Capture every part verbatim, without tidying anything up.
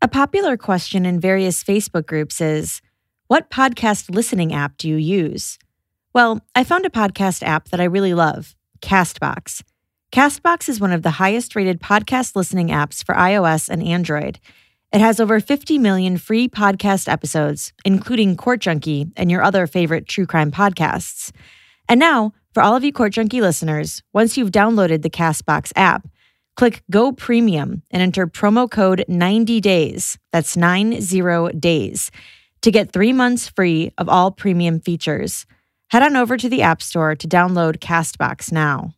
A popular question in various Facebook groups is, what podcast listening app do you use? Well, I found a podcast app that I really love, Castbox. Castbox is one of the highest-rated podcast listening apps for iOS and Android. It has over fifty million free podcast episodes, including Court Junkie and your other favorite true crime podcasts. And now, for all of you Court Junkie listeners, once you've downloaded the Castbox app, click Go Premium and enter promo code ninety days, that's nine zero days, to get three months free of all premium features. Head on over to the App Store to download Castbox now.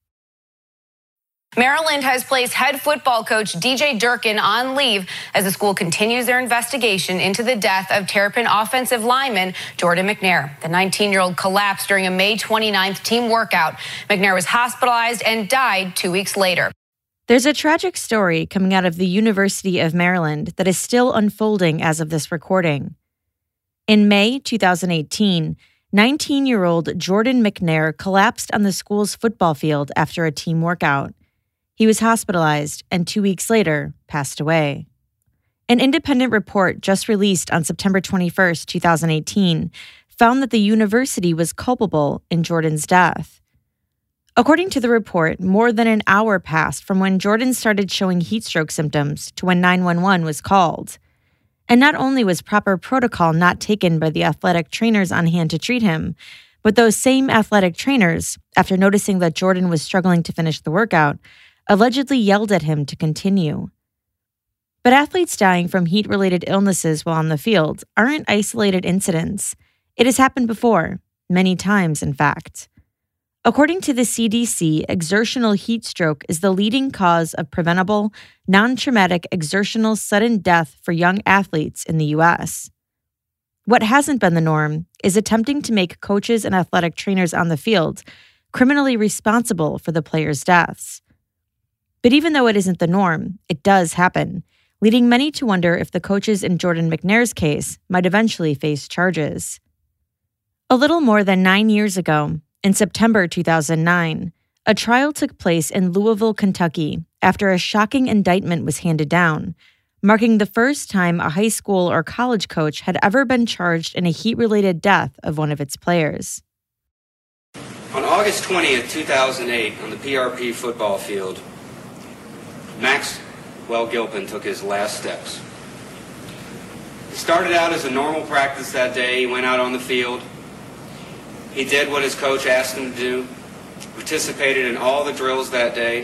Maryland has placed head football coach D J Durkin on leave as the school continues their investigation into the death of Terrapin offensive lineman Jordan McNair. The nineteen-year-old collapsed during a May twenty-ninth team workout. McNair was hospitalized and died two weeks later. There's a tragic story coming out of the University of Maryland that is still unfolding as of this recording. In May twenty eighteen, nineteen-year-old Jordan McNair collapsed on the school's football field after a team workout. He was hospitalized and two weeks later passed away. An independent report just released on September twenty-first, twenty eighteen, found that the university was culpable in Jordan's death. According to the report, more than an hour passed from when Jordan started showing heat stroke symptoms to when nine one one was called. And not only was proper protocol not taken by the athletic trainers on hand to treat him, but those same athletic trainers, after noticing that Jordan was struggling to finish the workout, allegedly yelled at him to continue. But athletes dying from heat-related illnesses while on the field aren't isolated incidents. It has happened before, many times in fact. According to the C D C, exertional heat stroke is the leading cause of preventable, non-traumatic exertional sudden death for young athletes in the U S. What hasn't been the norm is attempting to make coaches and athletic trainers on the field criminally responsible for the players' deaths. But even though it isn't the norm, it does happen, leading many to wonder if the coaches in Jordan McNair's case might eventually face charges. A little more than nine years ago, in September two thousand nine, a trial took place in Louisville, Kentucky, after a shocking indictment was handed down, marking the first time a high school or college coach had ever been charged in a heat-related death of one of its players. On August twentieth, two thousand eight, on the P R P football field, Maxwell Gilpin took his last steps. He started out as a normal practice that day. He went out on the field. He did what his coach asked him to do, participated in all the drills that day.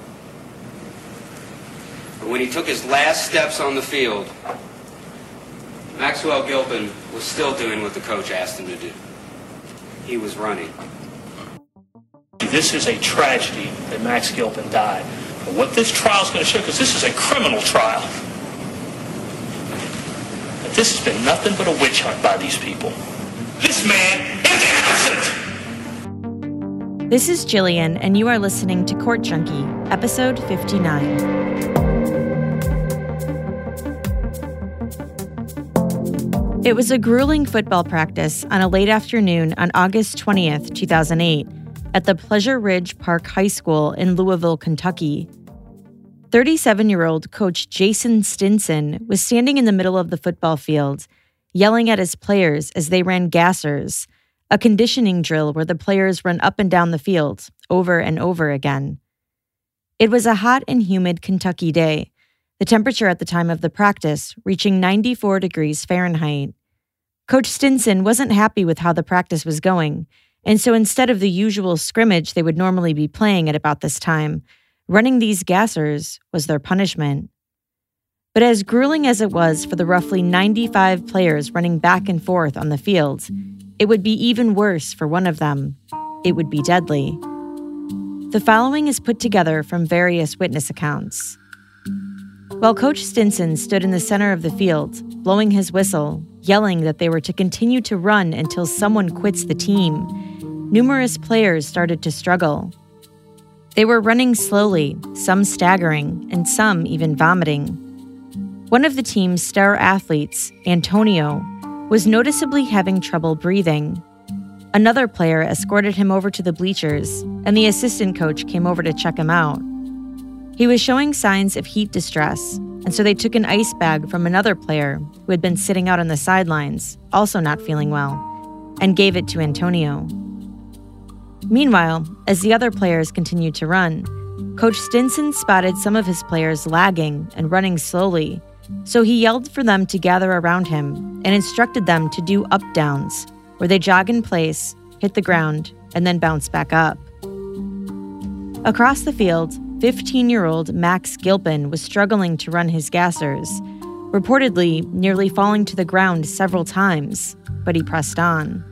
But when he took his last steps on the field, Maxwell Gilpin was still doing what the coach asked him to do. He was running. This is a tragedy that Max Gilpin died. But what this trial is going to show, because this is a criminal trial, that this has been nothing but a witch hunt by these people. This man is innocent! This is Jillian, and you are listening to Court Junkie, episode fifty-nine. It was a grueling football practice on a late afternoon on August twentieth, two thousand eight, at the Pleasure Ridge Park High School in Louisville, Kentucky. thirty-seven-year-old coach Jason Stinson was standing in the middle of the football field, yelling at his players as they ran gassers, a conditioning drill where the players run up and down the field over and over again. It was a hot and humid Kentucky day, the temperature at the time of the practice reaching ninety-four degrees Fahrenheit. Coach Stinson wasn't happy with how the practice was going, and so instead of the usual scrimmage they would normally be playing at about this time, running these gassers was their punishment. But as grueling as it was for the roughly ninety-five players running back and forth on the field, it would be even worse for one of them. It would be deadly. The following is put together from various witness accounts. While Coach Stinson stood in the center of the field, blowing his whistle, yelling that they were to continue to run until someone quits the team, numerous players started to struggle. They were running slowly, some staggering, and some even vomiting. One of the team's star athletes, Antonio, was noticeably having trouble breathing. Another player escorted him over to the bleachers, and the assistant coach came over to check him out. He was showing signs of heat distress, and so they took an ice bag from another player who had been sitting out on the sidelines, also not feeling well, and gave it to Antonio. Meanwhile, as the other players continued to run, Coach Stinson spotted some of his players lagging and running slowly, so he yelled for them to gather around him and instructed them to do up-downs, where they jog in place, hit the ground, and then bounce back up. Across the field, fifteen-year-old Max Gilpin was struggling to run his gassers, reportedly nearly falling to the ground several times, but he pressed on.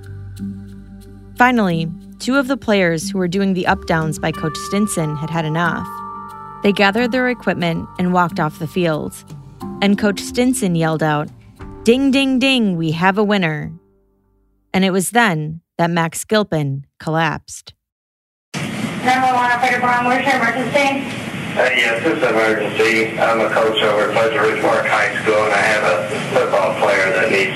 Finally, two of the players who were doing the up-downs by Coach Stinson had had enough. They gathered their equipment and walked off the field. And Coach Stinson yelled out, "Ding, ding, ding, we have a winner." And it was then that Max Gilpin collapsed. Number one, operator Brown, where's your emergency? Uh, yes, this is an emergency. I'm a coach over at Pleasant Ridge Park High School, and I have a football player that needs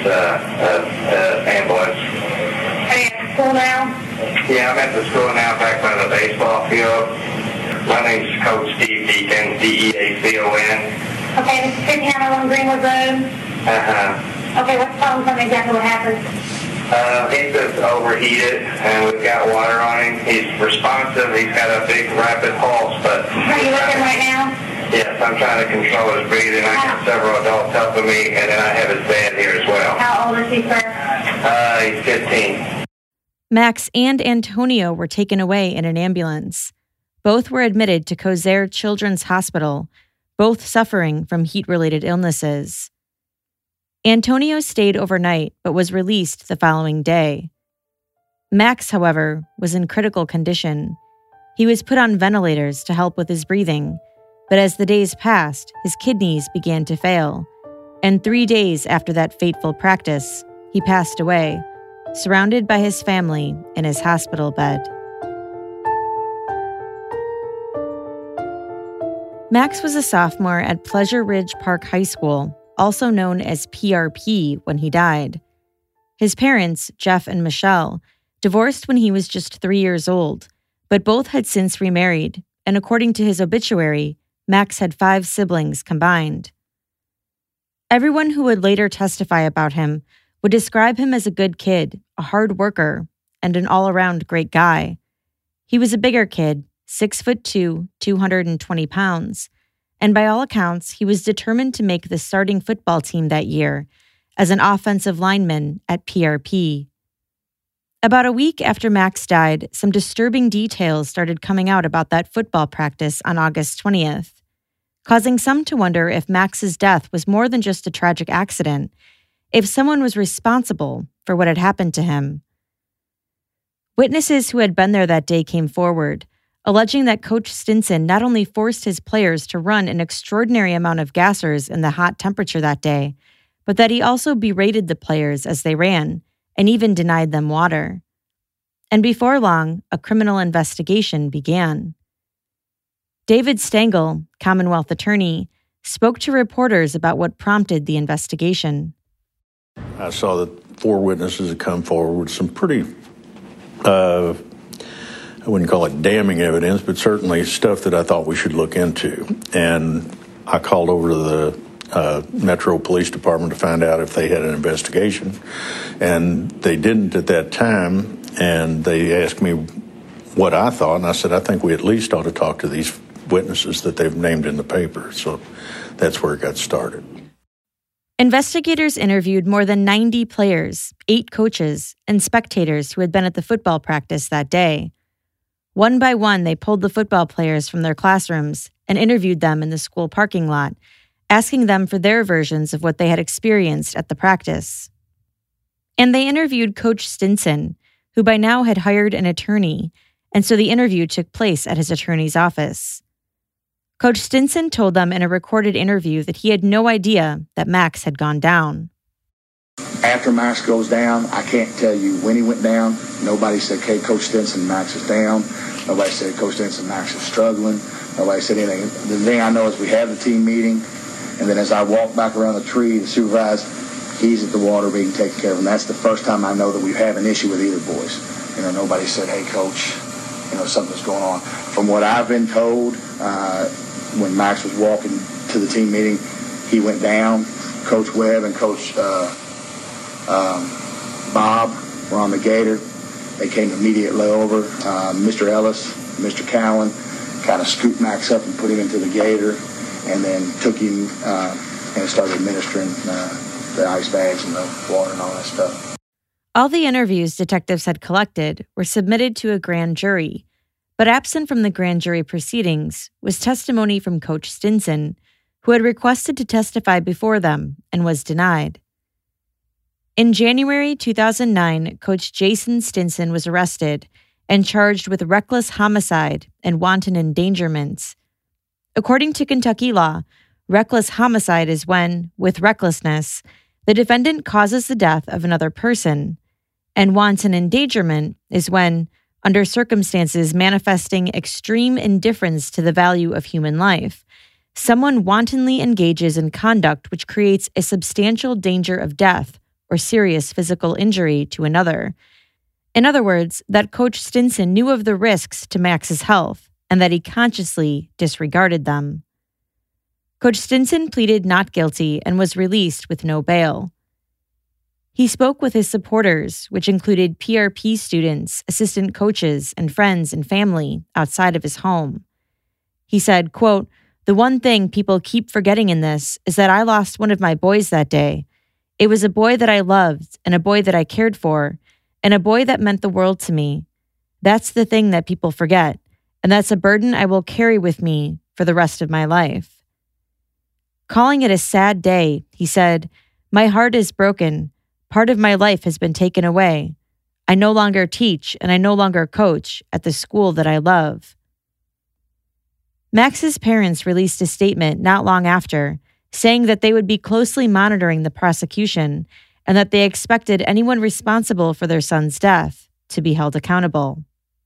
an ambulance. Are you at school now? Yeah, I'm at the school now, back by the baseball field. My name's Coach Steve Deacon, D E A C O N. Okay, this is fifteen oh one Greenwood Road. Uh-huh. Okay, what's the problem? Tell me exactly what happened. Uh, he's just overheated, and we've got water on him. He's responsive. He's got a big, rapid pulse, but... Are you with him right now? Yes, I'm trying to control his breathing. I got several adults helping me, and then I have his dad here as well. How old is he, sir? Uh, he's fifteen. Max and Antonio were taken away in an ambulance. Both were admitted to Kosare Children's Hospital, both suffering from heat-related illnesses. Antonio stayed overnight but was released the following day. Max, however, was in critical condition. He was put on ventilators to help with his breathing, but as the days passed, his kidneys began to fail, and three days after that fateful practice, he passed away, surrounded by his family in his hospital bed. Max was a sophomore at Pleasant Ridge Park High School, also known as P R P, when he died. His parents, Jeff and Michelle, divorced when he was just three years old, but both had since remarried, and according to his obituary, Max had five siblings combined. Everyone who would later testify about him would describe him as a good kid, a hard worker, and an all-around great guy. He was a bigger kid, six foot two, two hundred twenty pounds, and by all accounts, he was determined to make the starting football team that year as an offensive lineman at P R P. About a week after Max died, some disturbing details started coming out about that football practice on August twentieth, causing some to wonder if Max's death was more than just a tragic accident, if someone was responsible for what had happened to him. Witnesses who had been there that day came forward, alleging that Coach Stinson not only forced his players to run an extraordinary amount of gassers in the hot temperature that day, but that he also berated the players as they ran and even denied them water. And before long, a criminal investigation began. David Stengel, Commonwealth attorney, spoke to reporters about what prompted the investigation. I saw that four witnesses had come forward with some pretty, uh, I wouldn't call it damning evidence, but certainly stuff that I thought we should look into. And I called over to the uh, Metro Police Department to find out if they had an investigation. And they didn't at that time. And they asked me what I thought. And I said, I think we at least ought to talk to these witnesses that they've named in the paper. So that's where it got started. Investigators interviewed more than ninety players, eight coaches, and spectators who had been at the football practice that day. One by one, they pulled the football players from their classrooms and interviewed them in the school parking lot, asking them for their versions of what they had experienced at the practice. And they interviewed Coach Stinson, who by now had hired an attorney, and so the interview took place at his attorney's office. Coach Stinson told them in a recorded interview that he had no idea that Max had gone down. After Max goes down, I can't tell you when he went down. Nobody said, okay, Coach Stinson, Max is down. Nobody said, Coach Stinson, Max is struggling. Nobody said anything. The thing I know is we had the team meeting, and then as I walked back around the tree to supervise, he's at the water being taken care of. And that's the first time I know that we have an issue with either boys. You know, nobody said, hey, Coach, you know, something's going on. From what I've been told, uh, when Max was walking to the team meeting, he went down. Coach Webb and Coach uh, um, Bob were on the gator. They came immediately over. Uh, Mister Ellis, Mister Cowan kind of scooped Max up and put him into the gator, and then took him uh, and started administering uh, the ice bags and the water and all that stuff. All the interviews detectives had collected were submitted to a grand jury, but absent from the grand jury proceedings was testimony from Coach Stinson, who had requested to testify before them and was denied. In January two thousand nine, Coach Jason Stinson was arrested and charged with reckless homicide and wanton endangerment. According to Kentucky law, reckless homicide is when, with recklessness, the defendant causes the death of another person, and wanton endangerment is when, under circumstances manifesting extreme indifference to the value of human life, someone wantonly engages in conduct which creates a substantial danger of death or serious physical injury to another. In other words, that Coach Stinson knew of the risks to Max's health and that he consciously disregarded them. Coach Stinson pleaded not guilty and was released with no bail. He spoke with his supporters, which included P R P students, assistant coaches, and friends and family outside of his home. He said, quote, "The one thing people keep forgetting in this is that I lost one of my boys that day. It was a boy that I loved and a boy that I cared for and a boy that meant the world to me. That's the thing that people forget, and that's a burden I will carry with me for the rest of my life." Calling it a sad day, he said, "My heart is broken. Part of my life has been taken away. I no longer teach and I no longer coach at the school that I love." Max's parents released a statement not long after, saying that they would be closely monitoring the prosecution and that they expected anyone responsible for their son's death to be held accountable.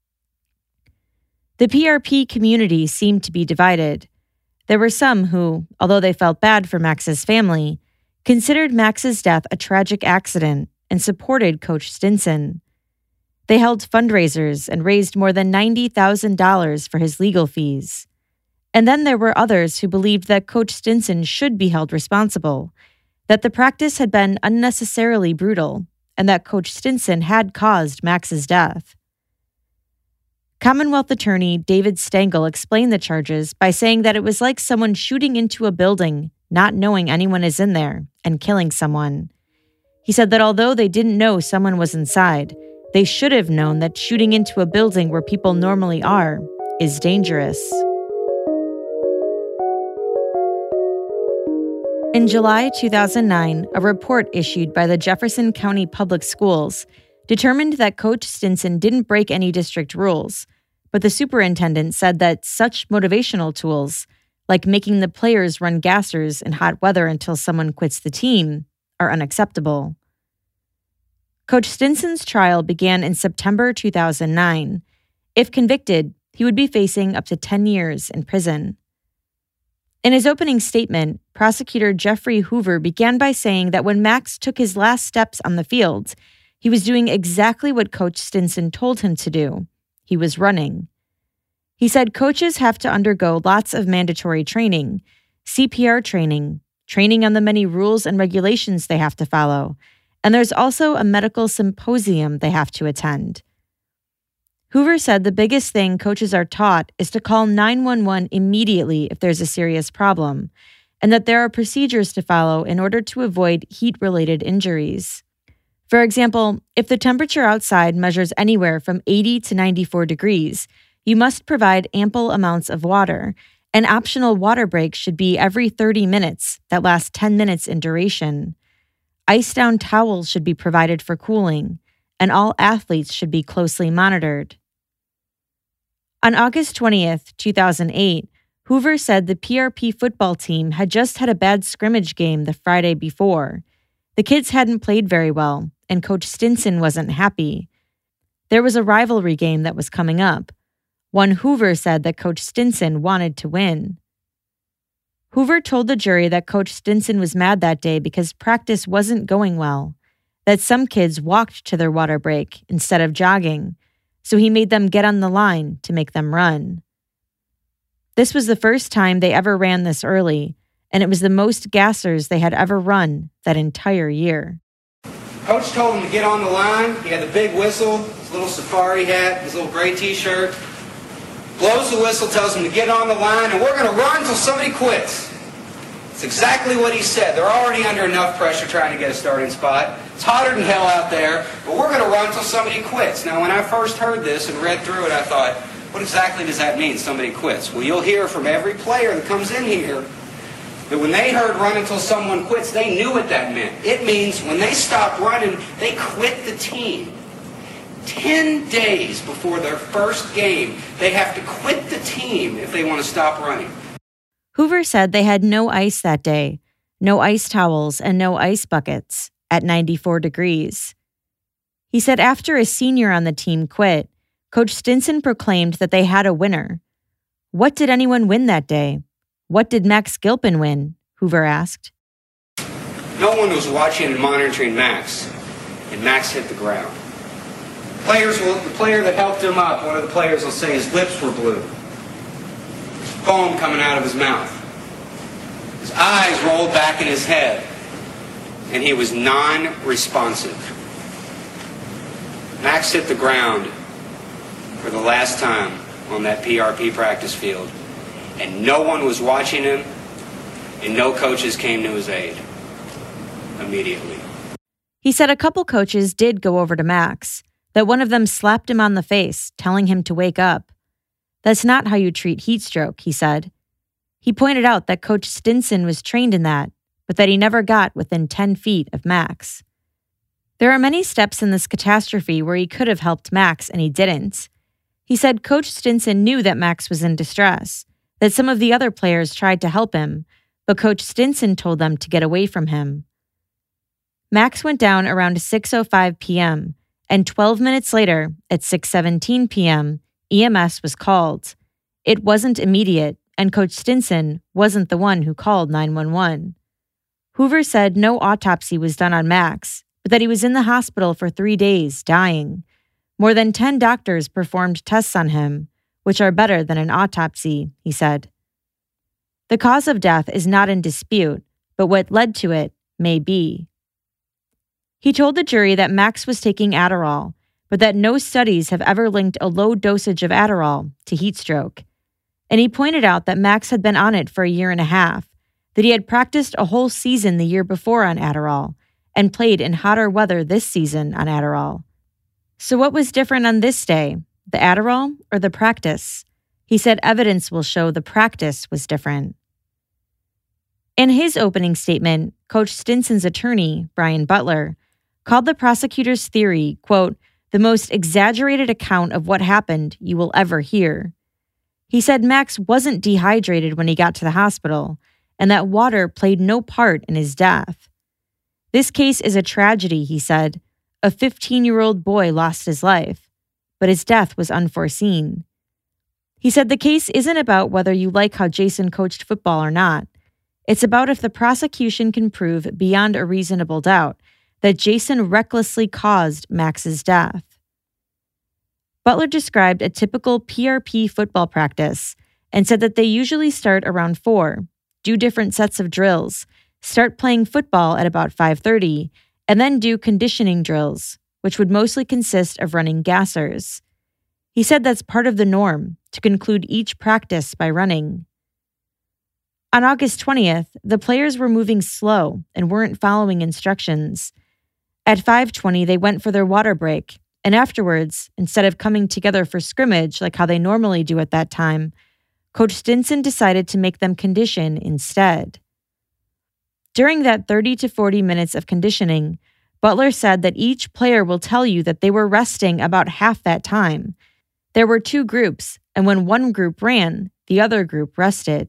The P R P community seemed to be divided. There were some who, although they felt bad for Max's family, considered Max's death a tragic accident and supported Coach Stinson. They held fundraisers and raised more than ninety thousand dollars for his legal fees. And then there were others who believed that Coach Stinson should be held responsible, that the practice had been unnecessarily brutal, and that Coach Stinson had caused Max's death. Commonwealth attorney David Stengel explained the charges by saying that it was like someone shooting into a building, not knowing anyone is in there, and killing someone. He said that although they didn't know someone was inside, they should have known that shooting into a building where people normally are is dangerous. In July two thousand nine, a report issued by the Jefferson County Public Schools determined that Coach Stinson didn't break any district rules, but the superintendent said that such motivational tools, like making the players run gassers in hot weather until someone quits the team, are unacceptable. Coach Stinson's trial began in September two thousand nine. If convicted, he would be facing up to ten years in prison. In his opening statement, prosecutor Jeffrey Hoover began by saying that when Max took his last steps on the field, he was doing exactly what Coach Stinson told him to do. He was running. He said coaches have to undergo lots of mandatory training, C P R training, training on the many rules and regulations they have to follow, and there's also a medical symposium they have to attend. Hoover said the biggest thing coaches are taught is to call nine one one immediately if there's a serious problem, and that there are procedures to follow in order to avoid heat-related injuries. For example, if the temperature outside measures anywhere from eighty to ninety-four degrees, you must provide ample amounts of water, and optional water breaks should be every thirty minutes that last ten minutes in duration. Ice-down towels should be provided for cooling, and all athletes should be closely monitored. On August twentieth, two thousand eight, Hoover said the P R P football team had just had a bad scrimmage game the Friday before. The kids hadn't played very well, and Coach Stinson wasn't happy. There was a rivalry game that was coming up. One Hoover said that Coach Stinson wanted to win. Hoover told the jury that Coach Stinson was mad that day because practice wasn't going well, that some kids walked to their water break instead of jogging, so he made them get on the line to make them run. This was the first time they ever ran this early, and it was the most gassers they had ever run that entire year. Coach told him to get on the line. He had the big whistle, his little safari hat, his little gray t-shirt. Blows the whistle, tells him to get on the line, and we're going to run until somebody quits. It's exactly what he said. They're already under enough pressure trying to get a starting spot. It's hotter than hell out there, but we're going to run until somebody quits. Now, when I first heard this and read through it, I thought, what exactly does that mean, somebody quits? Well, you'll hear from every player that comes in here that when they heard run until someone quits, they knew what that meant. It means when they stopped running, they quit the team. Ten days before their first game, they have to quit the team if they want to stop running. Hoover said they had no ice that day, no ice towels and no ice buckets at ninety-four degrees. He said after a senior on the team quit, Coach Stinson proclaimed that they had a winner. What did anyone win that day? What did Max Gilpin win? Hoover asked. No one was watching and monitoring Max, and Max hit the ground. Players will, the player that helped him up, one of the players will say his lips were blue. Foam coming out of his mouth. His eyes rolled back in his head, and he was non-responsive. Max hit the ground for the last time on that P R P practice field, and no one was watching him, and no coaches came to his aid immediately. He said a couple coaches did go over to Max, that one of them slapped him on the face, telling him to wake up. That's not how you treat heat stroke, he said. He pointed out that Coach Stinson was trained in that, but that he never got within ten feet of Max. There are many steps in this catastrophe where he could have helped Max, and he didn't. He said Coach Stinson knew that Max was in distress, that some of the other players tried to help him, but Coach Stinson told them to get away from him. Max went down around six oh five p.m., and twelve minutes later, at six seventeen p.m., E M S was called. It wasn't immediate, and Coach Stinson wasn't the one who called nine one one. Hoover said no autopsy was done on Max, but that he was in the hospital for three days, dying. More than ten doctors performed tests on him, which are better than an autopsy, he said. The cause of death is not in dispute, but what led to it may be. He told the jury that Max was taking Adderall, but that no studies have ever linked a low dosage of Adderall to heat stroke. And he pointed out that Max had been on it for a year and a half, that he had practiced a whole season the year before on Adderall, and played in hotter weather this season on Adderall. So what was different on this day, the Adderall or the practice? He said evidence will show the practice was different. In his opening statement, Coach Stinson's attorney, Brian Butler, called the prosecutor's theory, quote, the most exaggerated account of what happened you will ever hear. He said Max wasn't dehydrated when he got to the hospital, and that water played no part in his death. This case is a tragedy, he said. A fifteen-year-old boy lost his life, but his death was unforeseen. He said the case isn't about whether you like how Jason coached football or not. It's about if the prosecution can prove beyond a reasonable doubt that Jason recklessly caused Max's death. Butler described a typical P R P football practice and said that they usually start around four, do different sets of drills, start playing football at about five thirty, and then do conditioning drills, which would mostly consist of running gassers. He said that's part of the norm, to conclude each practice by running. On August twentieth, the players were moving slow and weren't following instructions. At five twenty, they went for their water break, and afterwards, instead of coming together for scrimmage like how they normally do at that time, Coach Stinson decided to make them condition instead. During that thirty to forty minutes of conditioning, Butler said that each player will tell you that they were resting about half that time. There were two groups, and when one group ran, the other group rested.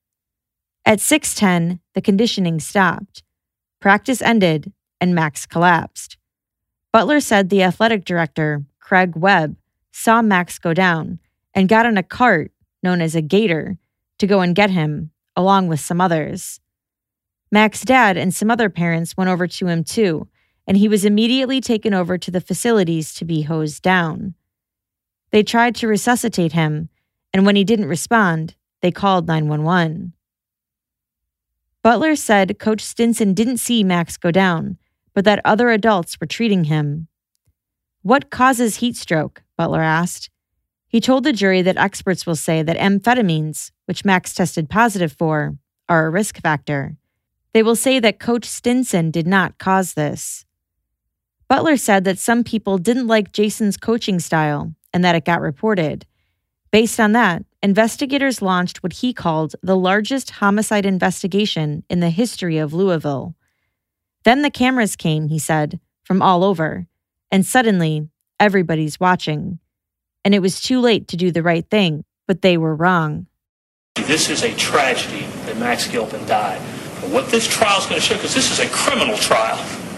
At six ten, the conditioning stopped. Practice ended, and Max collapsed. Butler said the athletic director, Craig Webb, saw Max go down and got in a cart, known as a gator, to go and get him, along with some others. Max's dad and some other parents went over to him too, and he was immediately taken over to the facilities to be hosed down. They tried to resuscitate him, and when he didn't respond, they called nine one one. Butler said Coach Stinson didn't see Max go down, but that other adults were treating him. What causes heat stroke? Butler asked. He told the jury that experts will say that amphetamines, which Max tested positive for, are a risk factor. They will say that Coach Stinson did not cause this. Butler said that some people didn't like Jason's coaching style and that it got reported. Based on that, investigators launched what he called the largest homicide investigation in the history of Louisville. Then the cameras came, he said, from all over, and suddenly everybody's watching. And it was too late to do the right thing, but they were wrong. This is a tragedy that Max Gilpin died. But what this trial is going to show, because this is a criminal trial,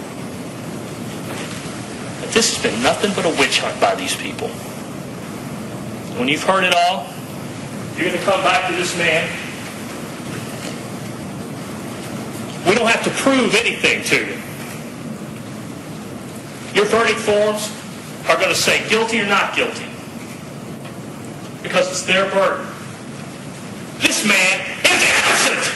that this has been nothing but a witch hunt by these people. When you've heard it all, you're going to come back to this man. We don't have to prove anything to you. Your verdict forms are going to say guilty or not guilty, because it's their burden. This man is innocent!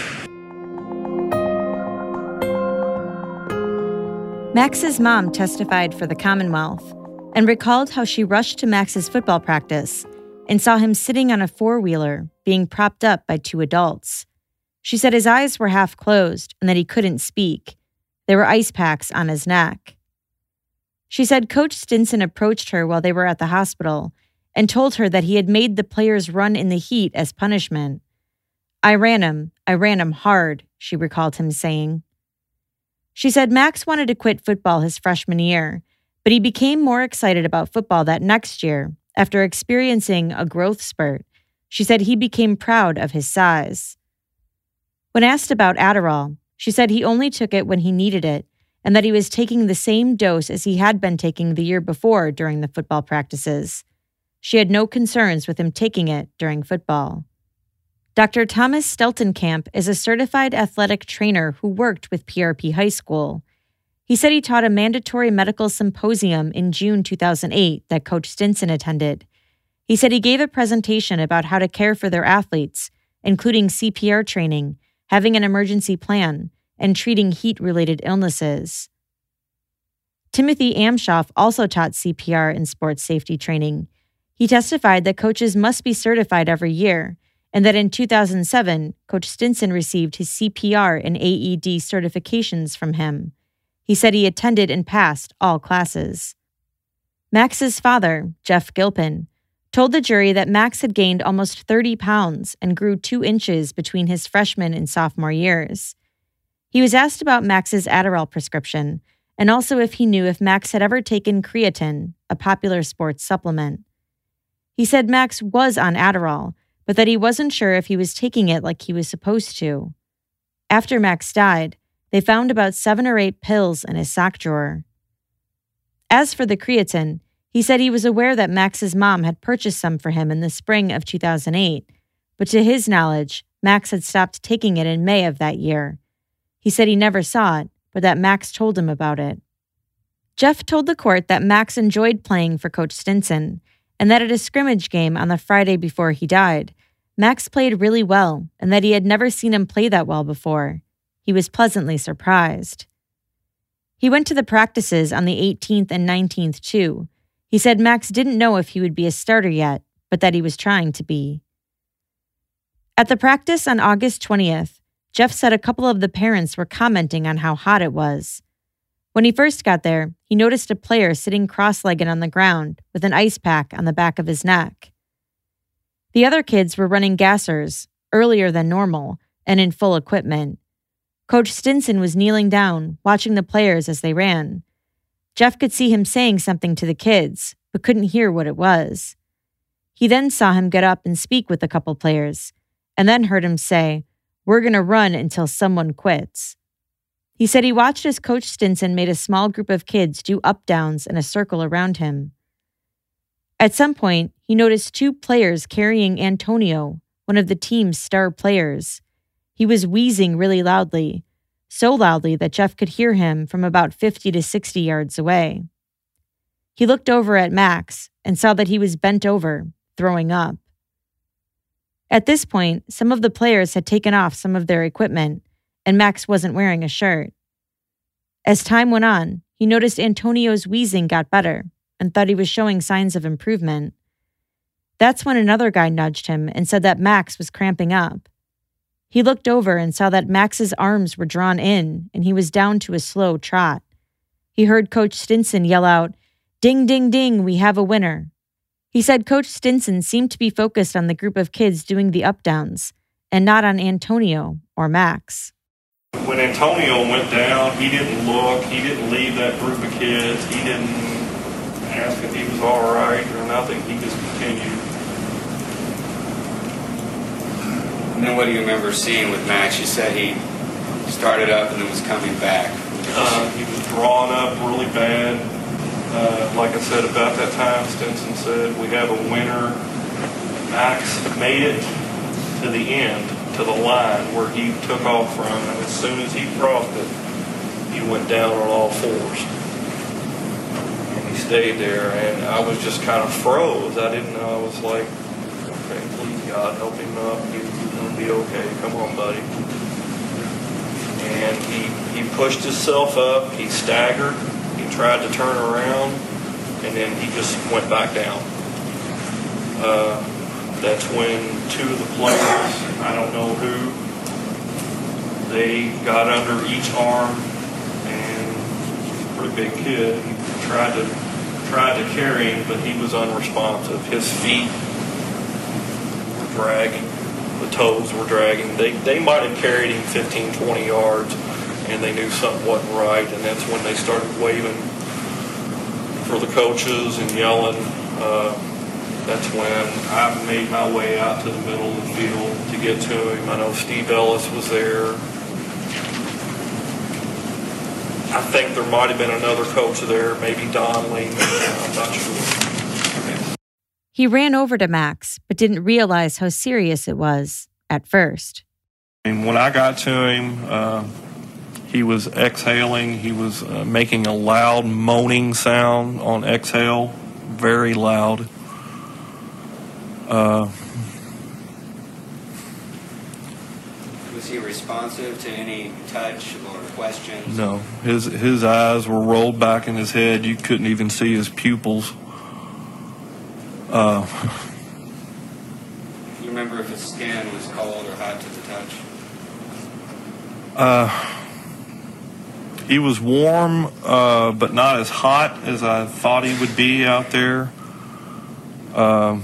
Max's mom testified for the Commonwealth and recalled how she rushed to Max's football practice and saw him sitting on a four-wheeler being propped up by two adults. She said his eyes were half closed and that he couldn't speak. There were ice packs on his neck. She said Coach Stinson approached her while they were at the hospital and told her that he had made the players run in the heat as punishment. I ran him. I ran him hard, she recalled him saying. She said Max wanted to quit football his freshman year, but he became more excited about football that next year after experiencing a growth spurt. She said he became proud of his size. When asked about Adderall, she said he only took it when he needed it and that he was taking the same dose as he had been taking the year before during the football practices. She had no concerns with him taking it during football. Doctor Thomas Steltenkamp is a certified athletic trainer who worked with P R P High School. He said he taught a mandatory medical symposium in June two thousand eight that Coach Stinson attended. He said he gave a presentation about how to care for their athletes, including C P R training, having an emergency plan, and treating heat-related illnesses. Timothy Amshoff also taught C P R and sports safety training. He testified that coaches must be certified every year, and that in two thousand seven, Coach Stinson received his C P R and A E D certifications from him. He said he attended and passed all classes. Max's father, Jeff Gilpin, told the jury that Max had gained almost thirty pounds and grew two inches between his freshman and sophomore years. He was asked about Max's Adderall prescription and also if he knew if Max had ever taken creatine, a popular sports supplement. He said Max was on Adderall, but that he wasn't sure if he was taking it like he was supposed to. After Max died, they found about seven or eight pills in his sock drawer. As for the creatine, he said he was aware that Max's mom had purchased some for him in the spring of two thousand eight, but to his knowledge, Max had stopped taking it in May of that year. He said he never saw it, but that Max told him about it. Jeff told the court that Max enjoyed playing for Coach Stinson, and that at a scrimmage game on the Friday before he died, Max played really well and that he had never seen him play that well before. He was pleasantly surprised. He went to the practices on the eighteenth and nineteenth too. He said Max didn't know if he would be a starter yet, but that he was trying to be. At the practice on August twentieth, Jeff said a couple of the parents were commenting on how hot it was. When he first got there, he noticed a player sitting cross-legged on the ground with an ice pack on the back of his neck. The other kids were running gassers, earlier than normal, and in full equipment. Coach Stinson was kneeling down, watching the players as they ran. Jeff could see him saying something to the kids, but couldn't hear what it was. He then saw him get up and speak with a couple players, and then heard him say, "We're going to run until someone quits." He said he watched as Coach Stinson made a small group of kids do up-downs in a circle around him. At some point, he noticed two players carrying Antonio, one of the team's star players. He was wheezing really loudly, so loudly that Jeff could hear him from about fifty to sixty yards away. He looked over at Max and saw that he was bent over, throwing up. At this point, some of the players had taken off some of their equipment, and Max wasn't wearing a shirt. As time went on, he noticed Antonio's wheezing got better and thought he was showing signs of improvement. That's when another guy nudged him and said that Max was cramping up. He looked over and saw that Max's arms were drawn in and he was down to a slow trot. He heard Coach Stinson yell out, "Ding, ding, ding, we have a winner." He said Coach Stinson seemed to be focused on the group of kids doing the up-downs and not on Antonio or Max. When Antonio went down, he didn't look, he didn't leave that group of kids, he didn't ask if he was all right or nothing, he just continued. And then what do you remember seeing with Max? You said he started up and then was coming back. Uh, he was drawn up really bad. Uh, like I said, about that time, Stinson said, "We have a winner." Max made it to the end, to the line where he took off from, and as soon as he crossed it, he went down on all fours. And he stayed there, and I was just kind of froze. I didn't know. I was like, okay, please, God, help him up. He's going to be okay. Come on, buddy. And he, he pushed himself up. He staggered. He tried to turn around, and then he just went back down. Uh, that's when two of the players, I don't know who, they got under each arm, and he's a pretty big kid. He tried to tried to carry him, but he was unresponsive. His feet were dragging. The toes were dragging. They they might have carried him fifteen, twenty yards, and they knew something wasn't right, and that's when they started waving for the coaches and yelling. Uh, that's when I made my way out to the middle of the field to get to him. I know Steve Ellis was there. I think there might have been another coach there, maybe Donnelly. I'm not sure. He ran over to Max, but didn't realize how serious it was at first. And when I got to him, uh, he was exhaling. He was uh, making a loud moaning sound on exhale, very loud. Uh, Was he responsive to any touch or questions? No. His his eyes were rolled back in his head. You couldn't even see his pupils. Uh, you remember if his skin was cold or hot to the touch? Uh, he was warm, uh, but not as hot as I thought he would be out there. Uh,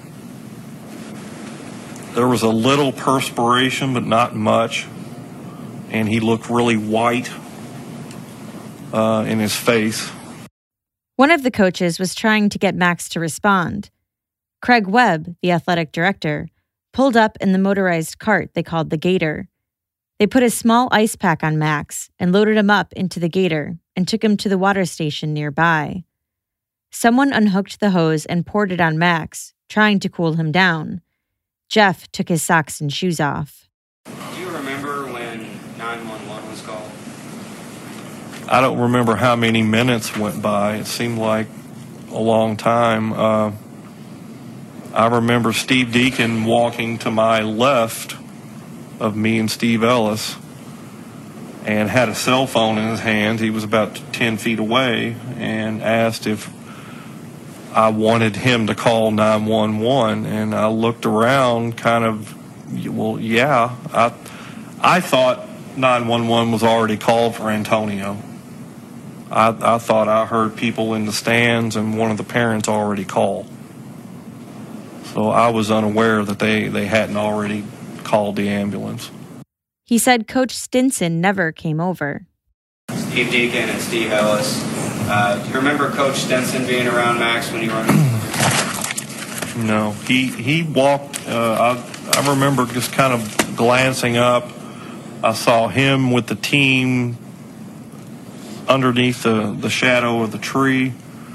there was a little perspiration, but not much. And he looked really white uh, in his face. One of the coaches was trying to get Max to respond. Craig Webb, the athletic director, pulled up in the motorized cart they called the Gator. They put a small ice pack on Max and loaded him up into the Gator and took him to the water station nearby. Someone unhooked the hose and poured it on Max, trying to cool him down. Jeff took his socks and shoes off. Do you remember when nine one one was called? I don't remember how many minutes went by. It seemed like a long time. Uh, I remember Steve Deacon walking to my left of me and Steve Ellis and had a cell phone in his hands. He was about ten feet away and asked if I wanted him to call nine one one. And I looked around kind of, well, yeah. I, I thought nine one one was already called for Antonio. I, I thought I heard people in the stands and one of the parents already called. So I was unaware that they, they hadn't already called the ambulance. He said Coach Stinson never came over. Steve Deacon and Steve Ellis. Uh, do you remember Coach Stinson being around Max when you were in? No. He, he walked, uh, I, I remember just kind of glancing up. I saw him with the team underneath the, the shadow of the tree.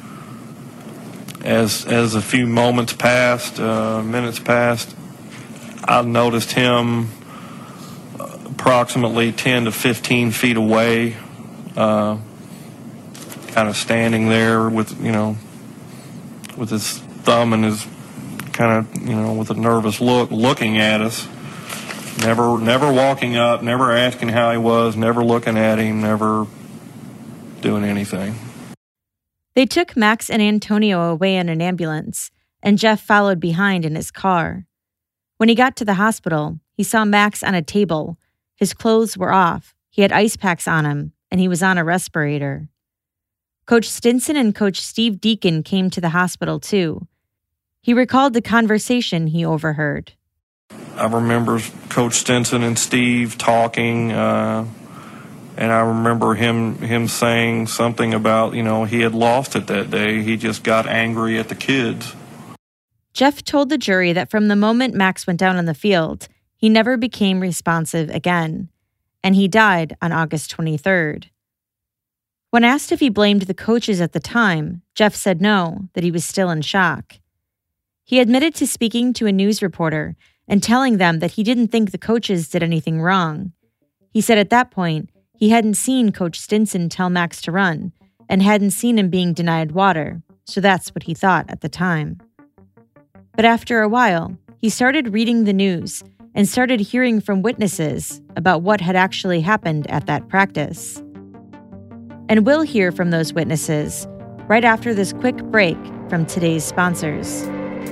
As as a few moments passed, uh, minutes passed, I noticed him approximately ten to fifteen feet away, uh, kind of standing there with, you know, with his thumb and his kind of, you know, with a nervous look, looking at us. Never, never walking up, never asking how he was, never looking at him, never doing anything. They took Max and Antonio away in an ambulance, and Jeff followed behind in his car. When he got to the hospital, he saw Max on a table. His clothes were off, he had ice packs on him, and he was on a respirator. Coach Stinson and Coach Steve Deacon came to the hospital too. He recalled the conversation he overheard. I remember Coach Stinson and Steve talking, uh, and I remember him him saying something about, you know, he had lost it that day. He just got angry at the kids. Jeff told the jury that from the moment Max went down on the field, he never became responsive again, and he died on August twenty-third. When asked if he blamed the coaches at the time, Jeff said no, that he was still in shock. He admitted to speaking to a news reporter and telling them that he didn't think the coaches did anything wrong. He said at that point, he hadn't seen Coach Stinson tell Max to run and hadn't seen him being denied water, so that's what he thought at the time. But after a while, he started reading the news and started hearing from witnesses about what had actually happened at that practice. And we'll hear from those witnesses right after this quick break from today's sponsors.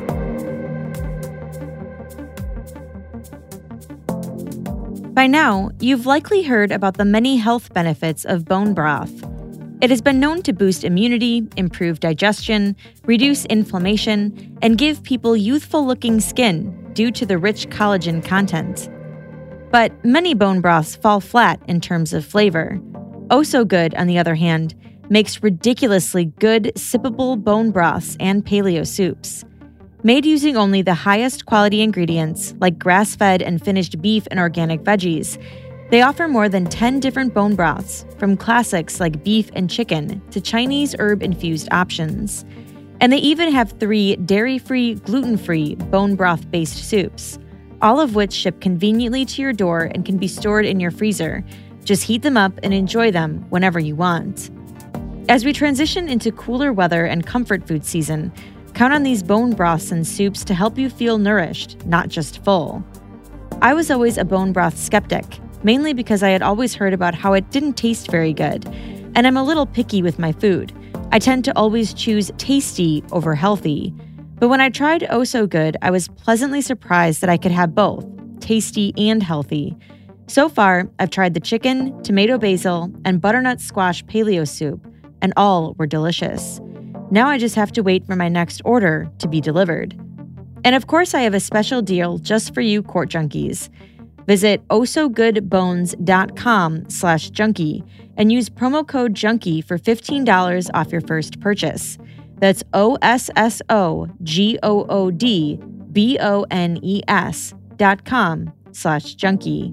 By now, you've likely heard about the many health benefits of bone broth. It has been known to boost immunity, improve digestion, reduce inflammation, and give people youthful-looking skin due to the rich collagen content. But many bone broths fall flat in terms of flavor. Oh So Good, on the other hand, makes ridiculously good sippable bone broths and paleo soups. Made using only the highest quality ingredients like grass-fed and finished beef and organic veggies, they offer more than ten different bone broths, from classics like beef and chicken to Chinese herb-infused options. And they even have three dairy-free, gluten-free, bone broth-based soups, all of which ship conveniently to your door and can be stored in your freezer. Just heat them up and enjoy them whenever you want. As we transition into cooler weather and comfort food season, count on these bone broths and soups to help you feel nourished, not just full. I was always a bone broth skeptic, mainly because I had always heard about how it didn't taste very good, and I'm a little picky with my food. I tend to always choose tasty over healthy. But when I tried Oh So Good, I was pleasantly surprised that I could have both, tasty and healthy. So far, I've tried the chicken, tomato basil, and butternut squash paleo soup, and all were delicious. Now I just have to wait for my next order to be delivered. And of course, I have a special deal just for you Court Junkies. Visit ohsogoodbones.com slash junkie and use promo code junkie for fifteen dollars off your first purchase. That's O-S-S-O-G-O-O-D-B-O-N-E-S dot com slash junkie.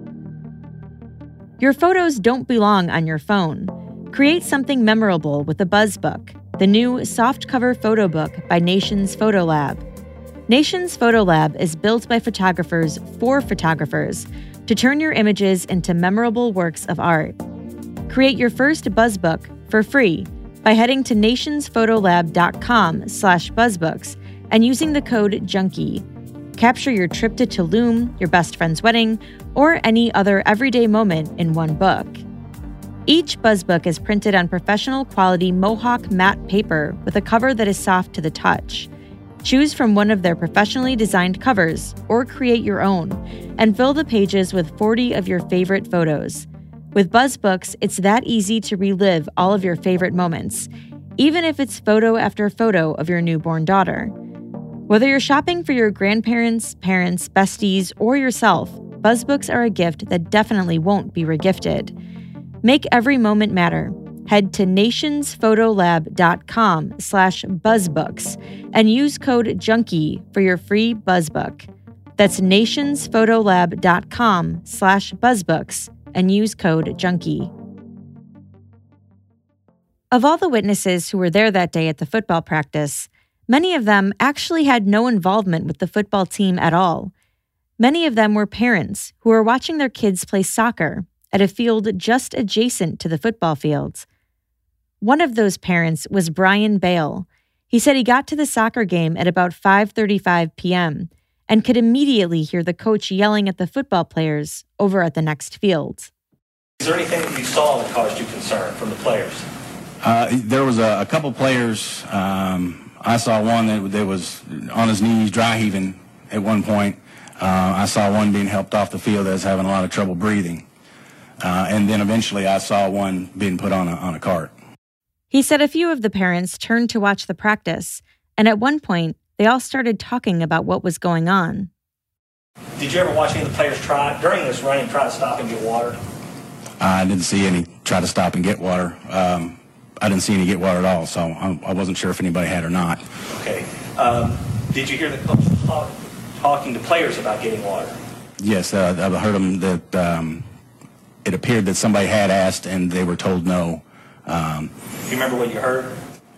Your photos don't belong on your phone. Create something memorable with a BuzzBook, the new softcover photo book by Nations Photo Lab. Nations Photo Lab is built by photographers for photographers to turn your images into memorable works of art. Create your first BuzzBook for free by heading to nationsphotolab.com slash buzzbooks and using the code JUNKIE. Capture your trip to Tulum, your best friend's wedding, or any other everyday moment in one book. Each BuzzBook is printed on professional quality Mohawk matte paper with a cover that is soft to the touch. Choose from one of their professionally designed covers or create your own and fill the pages with forty of your favorite photos. With BuzzBooks, it's that easy to relive all of your favorite moments, even if it's photo after photo of your newborn daughter. Whether you're shopping for your grandparents, parents, besties, or yourself, BuzzBooks are a gift that definitely won't be regifted. Make every moment matter. Head to nationsphotolab.com slash buzzbooks and use code JUNKIE for your free BuzzBook. That's nationsphotolab.com slash buzzbooks and use code JUNKIE. Of all the witnesses who were there that day at the football practice, many of them actually had no involvement with the football team at all. Many of them were parents who were watching their kids play soccer at a field just adjacent to the football fields. One of those parents was Brian Bale. He said he got to the soccer game at about five thirty-five p.m., and could immediately hear the coach yelling at the football players over at the next field. Is there anything that you saw that caused you concern from the players? Uh, there was a, a couple players. Um, I saw one that, that was on his knees, dry heaving at one point. Uh, I saw one being helped off the field that was having a lot of trouble breathing. Uh, and then eventually I saw one being put on a, on a cart. He said a few of the parents turned to watch the practice, and at one point, they all started talking about what was going on. Did you ever watch any of the players try, during this running, try to stop and get water? I didn't see any try to stop and get water. Um, I didn't see any get water at all, so I, I wasn't sure if anybody had or not. Okay. Um, did you hear the coach talk, talking to players about getting water? Yes, uh, I heard them that um, it appeared that somebody had asked and they were told no. Um, Do you remember what you heard?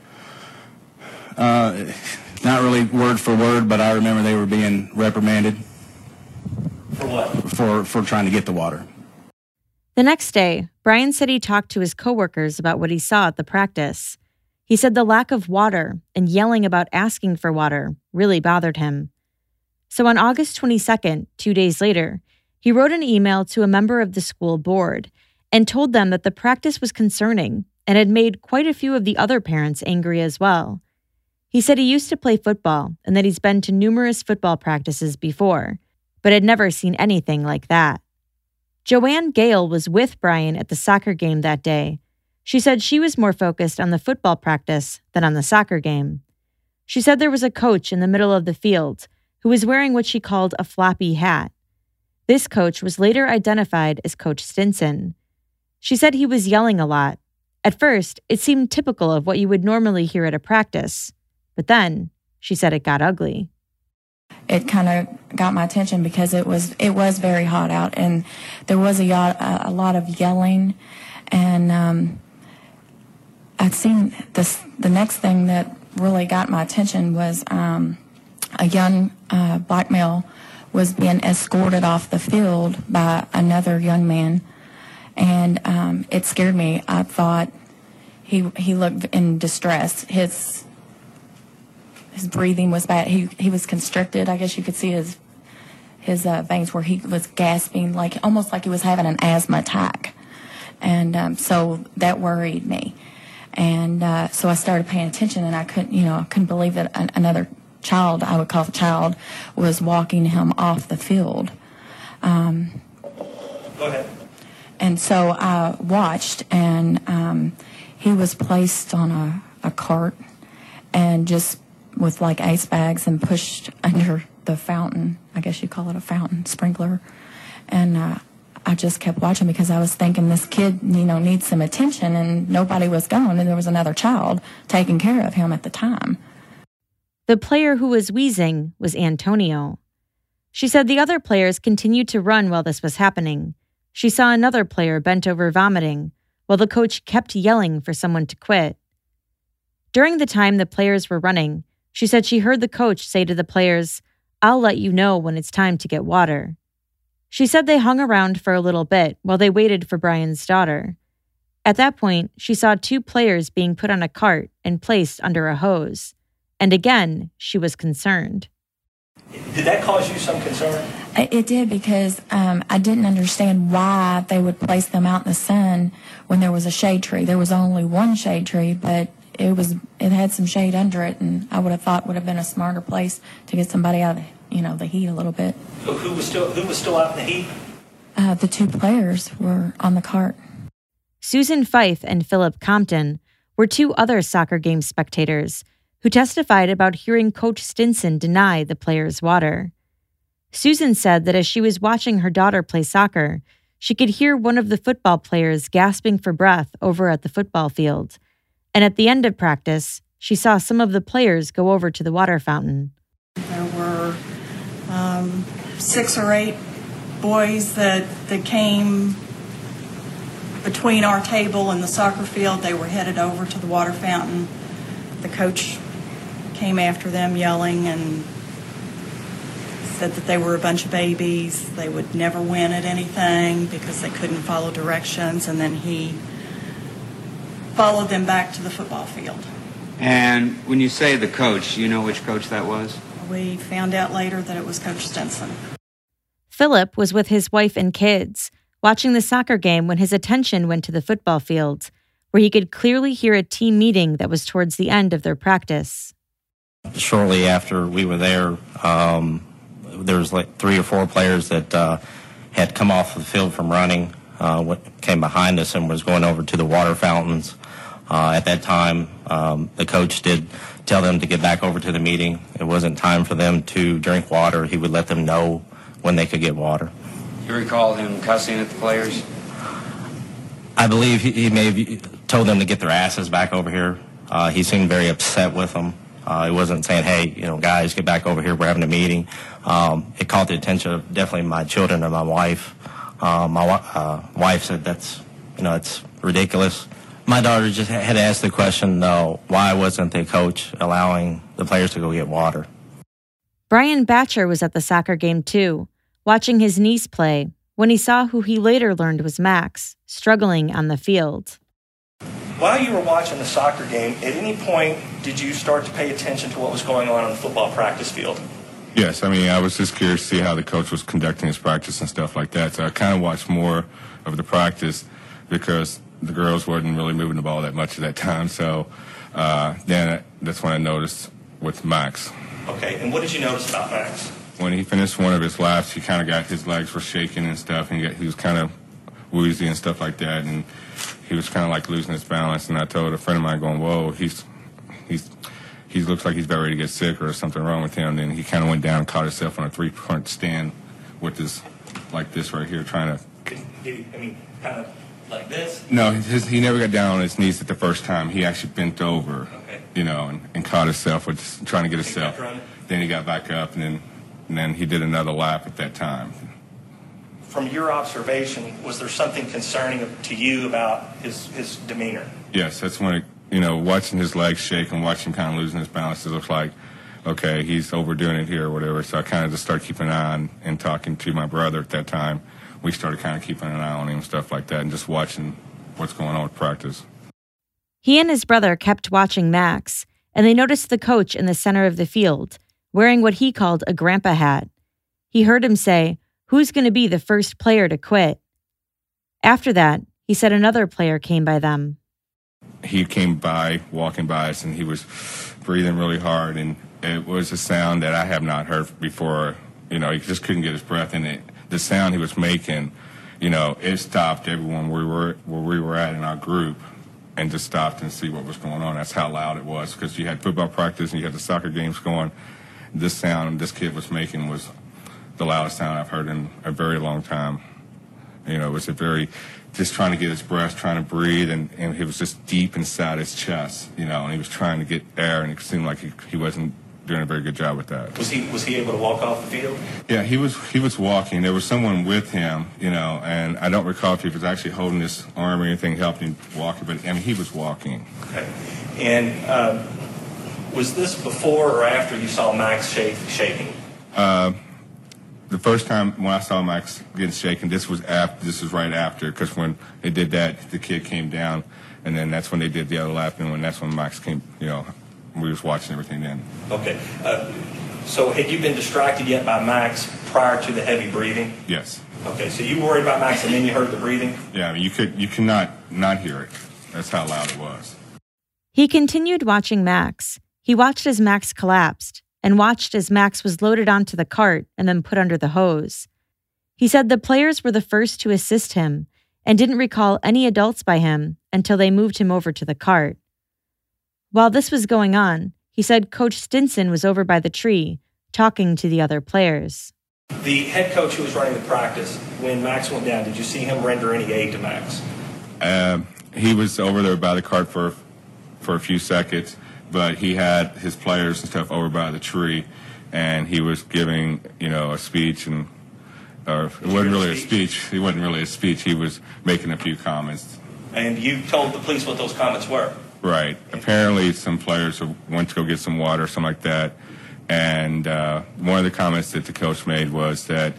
Uh, not really word for word, but I remember they were being reprimanded. For what? For, for trying to get the water. The next day, Brian said he talked to his coworkers about what he saw at the practice. He said the lack of water and yelling about asking for water really bothered him. So on August twenty-second, two days later, he wrote an email to a member of the school board and told them that the practice was concerning and had made quite a few of the other parents angry as well. He said he used to play football and that he's been to numerous football practices before, but had never seen anything like that. Joanne Gale was with Brian at the soccer game that day. She said she was more focused on the football practice than on the soccer game. She said there was a coach in the middle of the field who was wearing what she called a floppy hat. This coach was later identified as Coach Stinson. She said he was yelling a lot. At first, it seemed typical of what you would normally hear at a practice. But then, she said it got ugly. It kind of got my attention because it was it was very hot out, and there was a, a lot of yelling. And um, I'd seen this. The next thing that really got my attention was um, a young uh, black male was being escorted off the field by another young man, and um, it scared me. I thought he he looked in distress. His His breathing was bad. He he was constricted. I guess you could see his his uh, veins where he was gasping, like almost like he was having an asthma attack. And um, so that worried me. And uh, so I started paying attention, and I couldn't, you know, I couldn't believe that an, another child, I would call a child, was walking him off the field. Um, Go ahead. And so I watched, and um, he was placed on a, a cart and just with like ice bags and pushed under the fountain. I guess you call it a fountain sprinkler. And uh, I just kept watching because I was thinking this kid, you know, needs some attention, and nobody was going, and there was another child taking care of him at the time. The player who was wheezing was Antonio. She said the other players continued to run while this was happening. She saw another player bent over vomiting, while the coach kept yelling for someone to quit. During the time the players were running, she said she heard the coach say to the players, "I'll let you know when it's time to get water." She said they hung around for a little bit while they waited for Brian's daughter. At that point, she saw two players being put on a cart and placed under a hose. And again, she was concerned. Did that cause you some concern? It did, because um, I didn't understand why they would place them out in the sun when there was a shade tree. There was only one shade tree, but it was it had some shade under it, and I would have thought would have been a smarter place to get somebody out of you know the heat a little bit. Who, who was still who was still out in the heat? Uh, the two players were on the cart. Susan Fife and Philip Compton were two other soccer game spectators who testified about hearing Coach Stinson deny the players water. Susan said that as she was watching her daughter play soccer, she could hear one of the football players gasping for breath over at the football field. And at the end of practice, she saw some of the players go over to the water fountain. There were um, six or eight boys that, that came between our table and the soccer field. They were headed over to the water fountain. The coach came after them yelling and said that they were a bunch of babies. They would never win at anything because they couldn't follow directions. And then he followed them back to the football field. And when you say the coach, you know which coach that was? we found out later that it was Coach Stinson. Philip was with his wife and kids, watching the soccer game when his attention went to the football field, where he could clearly hear a team meeting that was towards the end of their practice. Shortly after we were there, um, there was like three or four players that uh, had come off the field from running, uh, came behind us and was going over to the water fountains. Uh, at that time, um, the coach did tell them to get back over to the meeting. It wasn't time for them to drink water. He would let them know when they could get water. You recall him cussing at the players? I believe he, he may have told them to get their asses back over here. Uh, he seemed very upset with them. Uh, he wasn't saying, hey, you know, guys, get back over here. We're having a meeting. Um, it caught the attention of definitely my children and my wife. Uh, my uh, wife said that's, you know, it's ridiculous. My daughter just had asked the question, though, why wasn't the coach allowing the players to go get water? Brian Batcher was at the soccer game, too, watching his niece play, when he saw who he later learned was Max, struggling on the field. While you were watching the soccer game, at any point did you start to pay attention to what was going on on the football practice field? Yes, I mean, I was just curious to see how the coach was conducting his practice and stuff like that. So I kind of watched more of the practice because the girls wasn't really moving the ball that much at that time. So uh, then that's when I noticed with Max. Okay, and what did you notice about Max? When he finished one of his laps, he kind of got his legs were shaking and stuff, and he, got, he was kind of woozy and stuff like that, and he was kind of like losing his balance. And I told a friend of mine, going, "Whoa, he's he's he looks like he's about ready to get sick or something wrong with him." And then he kind of went down and caught himself on a three-point stand with his like this right here, trying to. Did he, I mean, kind of like this? No, his, he never got down on his knees at the first time. He actually bent over, okay. you know, and, and caught himself with just trying to get himself. Then he got back up, and then and then he did another lap at that time. From your observation, was there something concerning to you about his, his demeanor? Yes, that's when, it, you know, watching his legs shake and watching him kind of losing his balance, it looks like, okay, he's overdoing it here or whatever. So I kind of just started keeping an eye on and talking to my brother at that time. We started kind of keeping an eye on him and stuff like that and just watching what's going on with practice. He and his brother kept watching Max, and they noticed the coach in the center of the field, wearing what he called a grandpa hat. He heard him say, "Who's going to be the first player to quit?" After that, he said another player came by them. He came by, walking by us, and he was breathing really hard, and it was a sound that I have not heard before. You know, he just couldn't get his breath in it. The sound he was making, you know, it stopped everyone where we were, where we were at in our group and just stopped and see what was going on. That's how loud it was, because you had football practice and you had the soccer games going. This sound this kid was making was the loudest sound I've heard in a very long time. You know, it was a very, just trying to get his breath, trying to breathe, and, and it was just deep inside his chest, you know, and he was trying to get air, and it seemed like he, he wasn't doing a very good job with that. Was he was he able to walk off the field? Yeah, he was he was walking. There was someone with him, you know, and I don't recall if he was actually holding his arm or anything, helping him walk, but I mean, he was walking. Okay. And uh, was this before or after you saw Max shake, shaking? Uh, the first time when I saw Max getting shaken, this was after. This was right after, because when they did that, the kid came down, and then that's when they did the other lap, and when that's when Max came, you know, we was watching everything then. Okay. Uh, so had you been distracted yet by Max prior to the heavy breathing? Yes. Okay, so you worried about Max and then you heard the breathing? Yeah, I mean, you could you cannot not hear it. That's how loud it was. He continued watching Max. He watched as Max collapsed and watched as Max was loaded onto the cart and then put under the hose. He said the players were the first to assist him and didn't recall any adults by him until they moved him over to the cart. While this was going on, he said Coach Stinson was over by the tree, talking to the other players. The head coach who was running the practice, when Max went down, did you see him render any aid to Max? Uh, he was over there by the cart for for a few seconds, but he had his players and stuff over by the tree, and he was giving, you know, a speech, and or it wasn't really a speech. It wasn't really a speech. He was making a few comments. And you told the police what those comments were? Right. Apparently, some players went to go get some water or something like that. And uh, one of the comments that the coach made was that,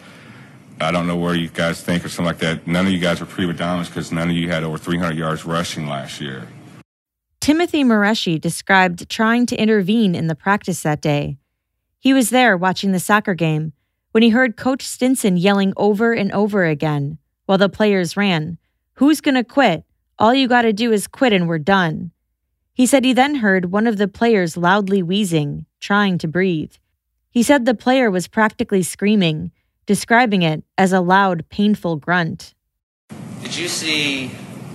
I don't know where you guys think or something like that, none of you guys are prima donnas because none of you had over three hundred yards rushing last year. Timothy Mareshi described trying to intervene in the practice that day. He was there watching the soccer game when he heard Coach Stinson yelling over and over again while the players ran, "Who's going to quit? All you got to do is quit and we're done." He said he then heard one of the players loudly wheezing, trying to breathe. He said the player was practically screaming, describing it as a loud, painful grunt. Did you see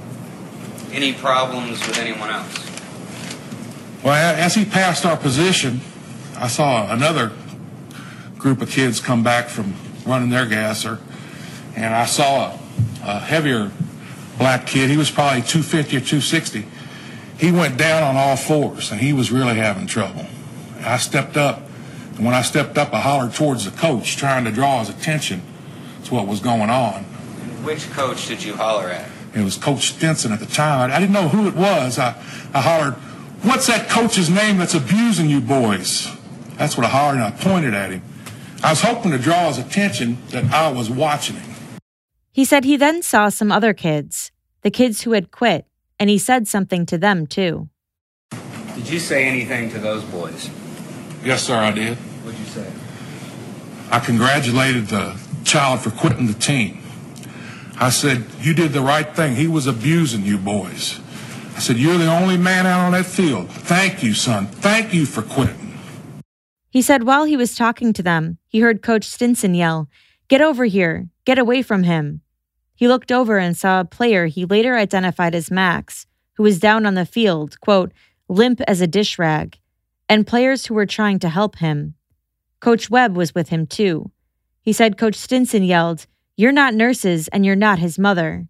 any problems with anyone else? Well, as he passed our position, I saw another group of kids come back from running their gasser, and I saw a, a heavier black kid. He was probably two fifty or two sixty. He went down on all fours, and he was really having trouble. I stepped up, and when I stepped up, I hollered towards the coach, trying to draw his attention to what was going on. Which coach did you holler at? It was Coach Stinson at the time. I didn't know who it was. I, I hollered, "What's that coach's name that's abusing you boys?" That's what I hollered, and I pointed at him. I was hoping to draw his attention that I was watching him. He said he then saw some other kids, the kids who had quit, and he said something to them too. Did you say anything to those boys? Yes, sir, I did. What did you say? I congratulated the child for quitting the team. I said, "You did the right thing. He was abusing you boys." I said, "You're the only man out on that field. Thank you, son. Thank you for quitting." He said while he was talking to them, he heard Coach Stinson yell, "Get over here. Get away from him." He looked over and saw a player he later identified as Max, who was down on the field, quote, limp as a dish rag, and players who were trying to help him. Coach Webb was with him too. He said Coach Stinson yelled, "You're not nurses and you're not his mother."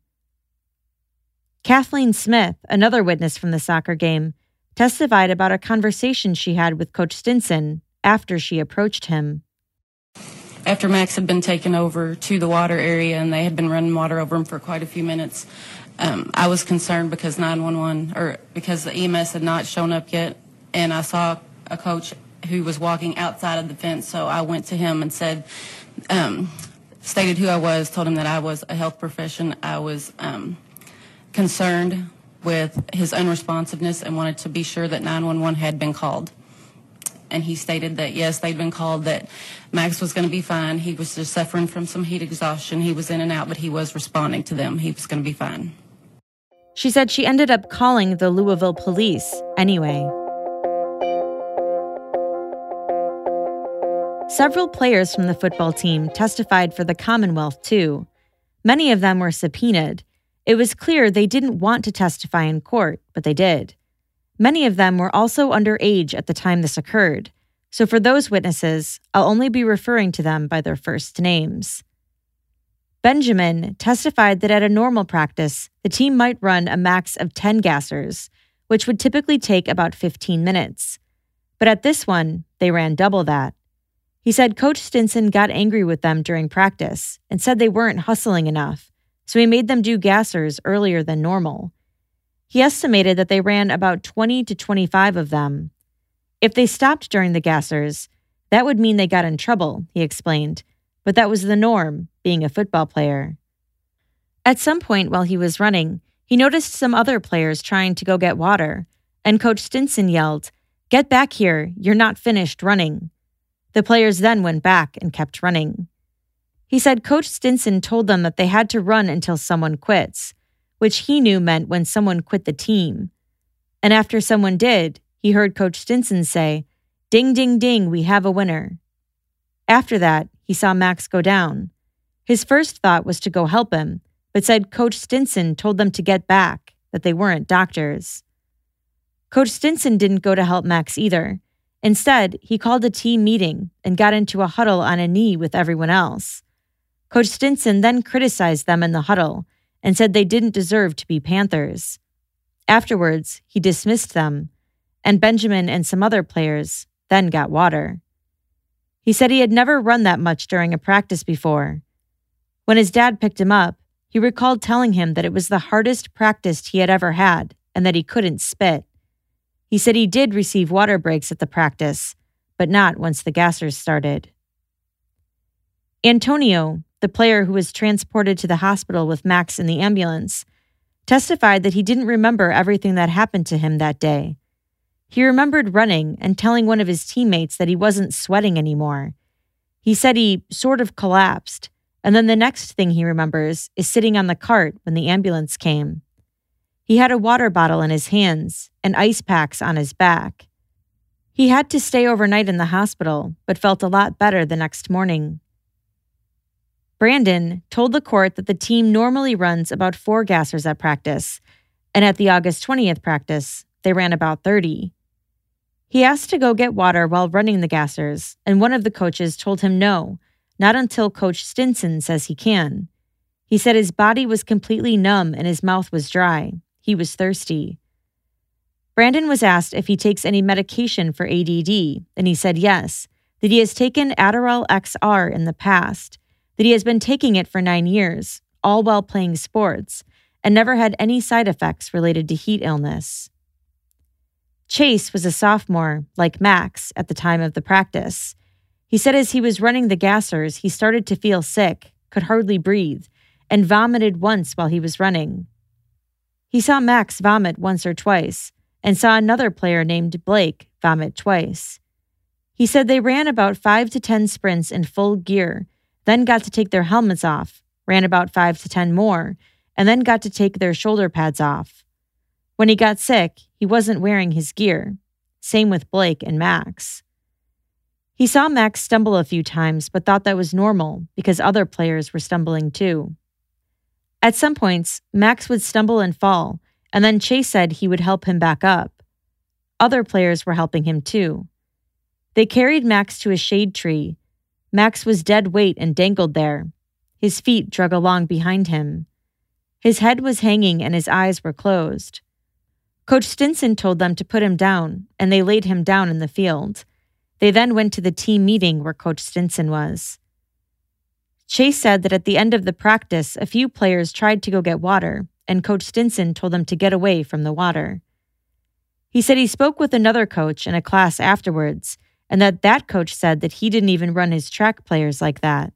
Kathleen Smith, another witness from the soccer game, testified about a conversation she had with Coach Stinson after she approached him. After Max had been taken over to the water area and they had been running water over him for quite a few minutes, um, I was concerned because nine one one, or because the E M S had not shown up yet, and I saw a coach who was walking outside of the fence, so I went to him and said, um, stated who I was, told him that I was a health profession. I was um, concerned with his unresponsiveness and wanted to be sure that nine one one had been called. And he stated that, yes, they'd been called, that Max was going to be fine. He was just suffering from some heat exhaustion. He was in and out, but he was responding to them. He was going to be fine. She said she ended up calling the Louisville police anyway. Several players from the football team testified for the Commonwealth, too. Many of them were subpoenaed. It was clear they didn't want to testify in court, but they did. Many of them were also underage at the time this occurred, so for those witnesses, I'll only be referring to them by their first names. Benjamin testified that at a normal practice, the team might run a max of ten gassers, which would typically take about fifteen minutes. But at this one, they ran double that. He said Coach Stinson got angry with them during practice and said they weren't hustling enough, so he made them do gassers earlier than normal. He estimated that they ran about twenty to twenty-five of them. If they stopped during the gassers, that would mean they got in trouble, he explained, but that was the norm, being a football player. At some point while he was running, he noticed some other players trying to go get water, and Coach Stinson yelled, "Get back here, you're not finished running." The players then went back and kept running. He said Coach Stinson told them that they had to run until someone quits, which he knew meant when someone quit the team. And after someone did, he heard Coach Stinson say, "Ding, ding, ding, we have a winner." After that, he saw Max go down. His first thought was to go help him, but said Coach Stinson told them to get back, that they weren't doctors. Coach Stinson didn't go to help Max either. Instead, he called a team meeting and got into a huddle on a knee with everyone else. Coach Stinson then criticized them in the huddle and said they didn't deserve to be Panthers. Afterwards, he dismissed them, and Benjamin and some other players then got water. He said he had never run that much during a practice before. When his dad picked him up, he recalled telling him that it was the hardest practice he had ever had and that he couldn't spit. He said he did receive water breaks at the practice, but not once the gassers started. Antonio, the player who was transported to the hospital with Max in the ambulance, testified that he didn't remember everything that happened to him that day. He remembered running and telling one of his teammates that he wasn't sweating anymore. He said he sort of collapsed, and then the next thing he remembers is sitting on the cart when the ambulance came. He had a water bottle in his hands and ice packs on his back. He had to stay overnight in the hospital, but felt a lot better the next morning. Brandon told the court that the team normally runs about four gassers at practice, and at the August twentieth practice, they ran about thirty. He asked to go get water while running the gassers, and one of the coaches told him no, not until Coach Stinson says he can. He said his body was completely numb and his mouth was dry. He was thirsty. Brandon was asked if he takes any medication for A D D, and he said yes, that he has taken Adderall X R in the past, that he has been taking it for nine years, all while playing sports, and never had any side effects related to heat illness. Chase was a sophomore, like Max, at the time of the practice. He said as he was running the gassers, he started to feel sick, could hardly breathe, and vomited once while he was running. He saw Max vomit once or twice, and saw another player named Blake vomit twice. He said they ran about five to ten sprints in full gear, then got to take their helmets off, ran about five to ten more, and then got to take their shoulder pads off. When he got sick, he wasn't wearing his gear. Same with Blake and Max. He saw Max stumble a few times, but thought that was normal because other players were stumbling too. At some points, Max would stumble and fall, and then Chase said he would help him back up. Other players were helping him too. They carried Max to a shade tree. Max was dead weight and dangled there. His feet drug along behind him. His head was hanging and his eyes were closed. Coach Stinson told them to put him down, and they laid him down in the field. They then went to the team meeting where Coach Stinson was. Chase said that at the end of the practice, a few players tried to go get water, and Coach Stinson told them to get away from the water. He said he spoke with another coach in a class afterwards, and that that coach said that he didn't even run his track players like that.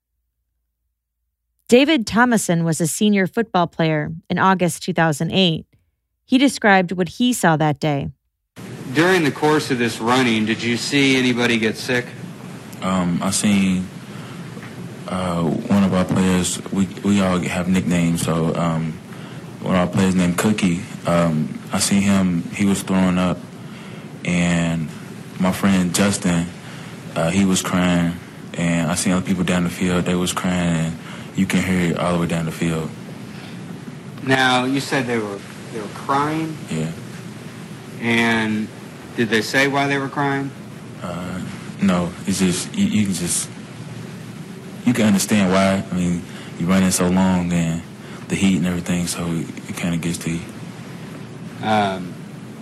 David Thomason was a senior football player in August two thousand eight. He described what he saw that day. During the course of this running, did you see anybody get sick? Um, I seen uh, one of our players, we we all have nicknames, so um, one of our players named Cookie, um, I seen him, he was throwing up, and my friend Justin, uh, he was crying, and I seen other people down the field, they was crying, and you can hear it all the way down the field. Now, you said they were they were crying? Yeah. And did they say why they were crying? Uh, no, it's just, you, you can just, you can understand why. I mean, you running so long and the heat and everything, so it, it kind of gets to you. Um,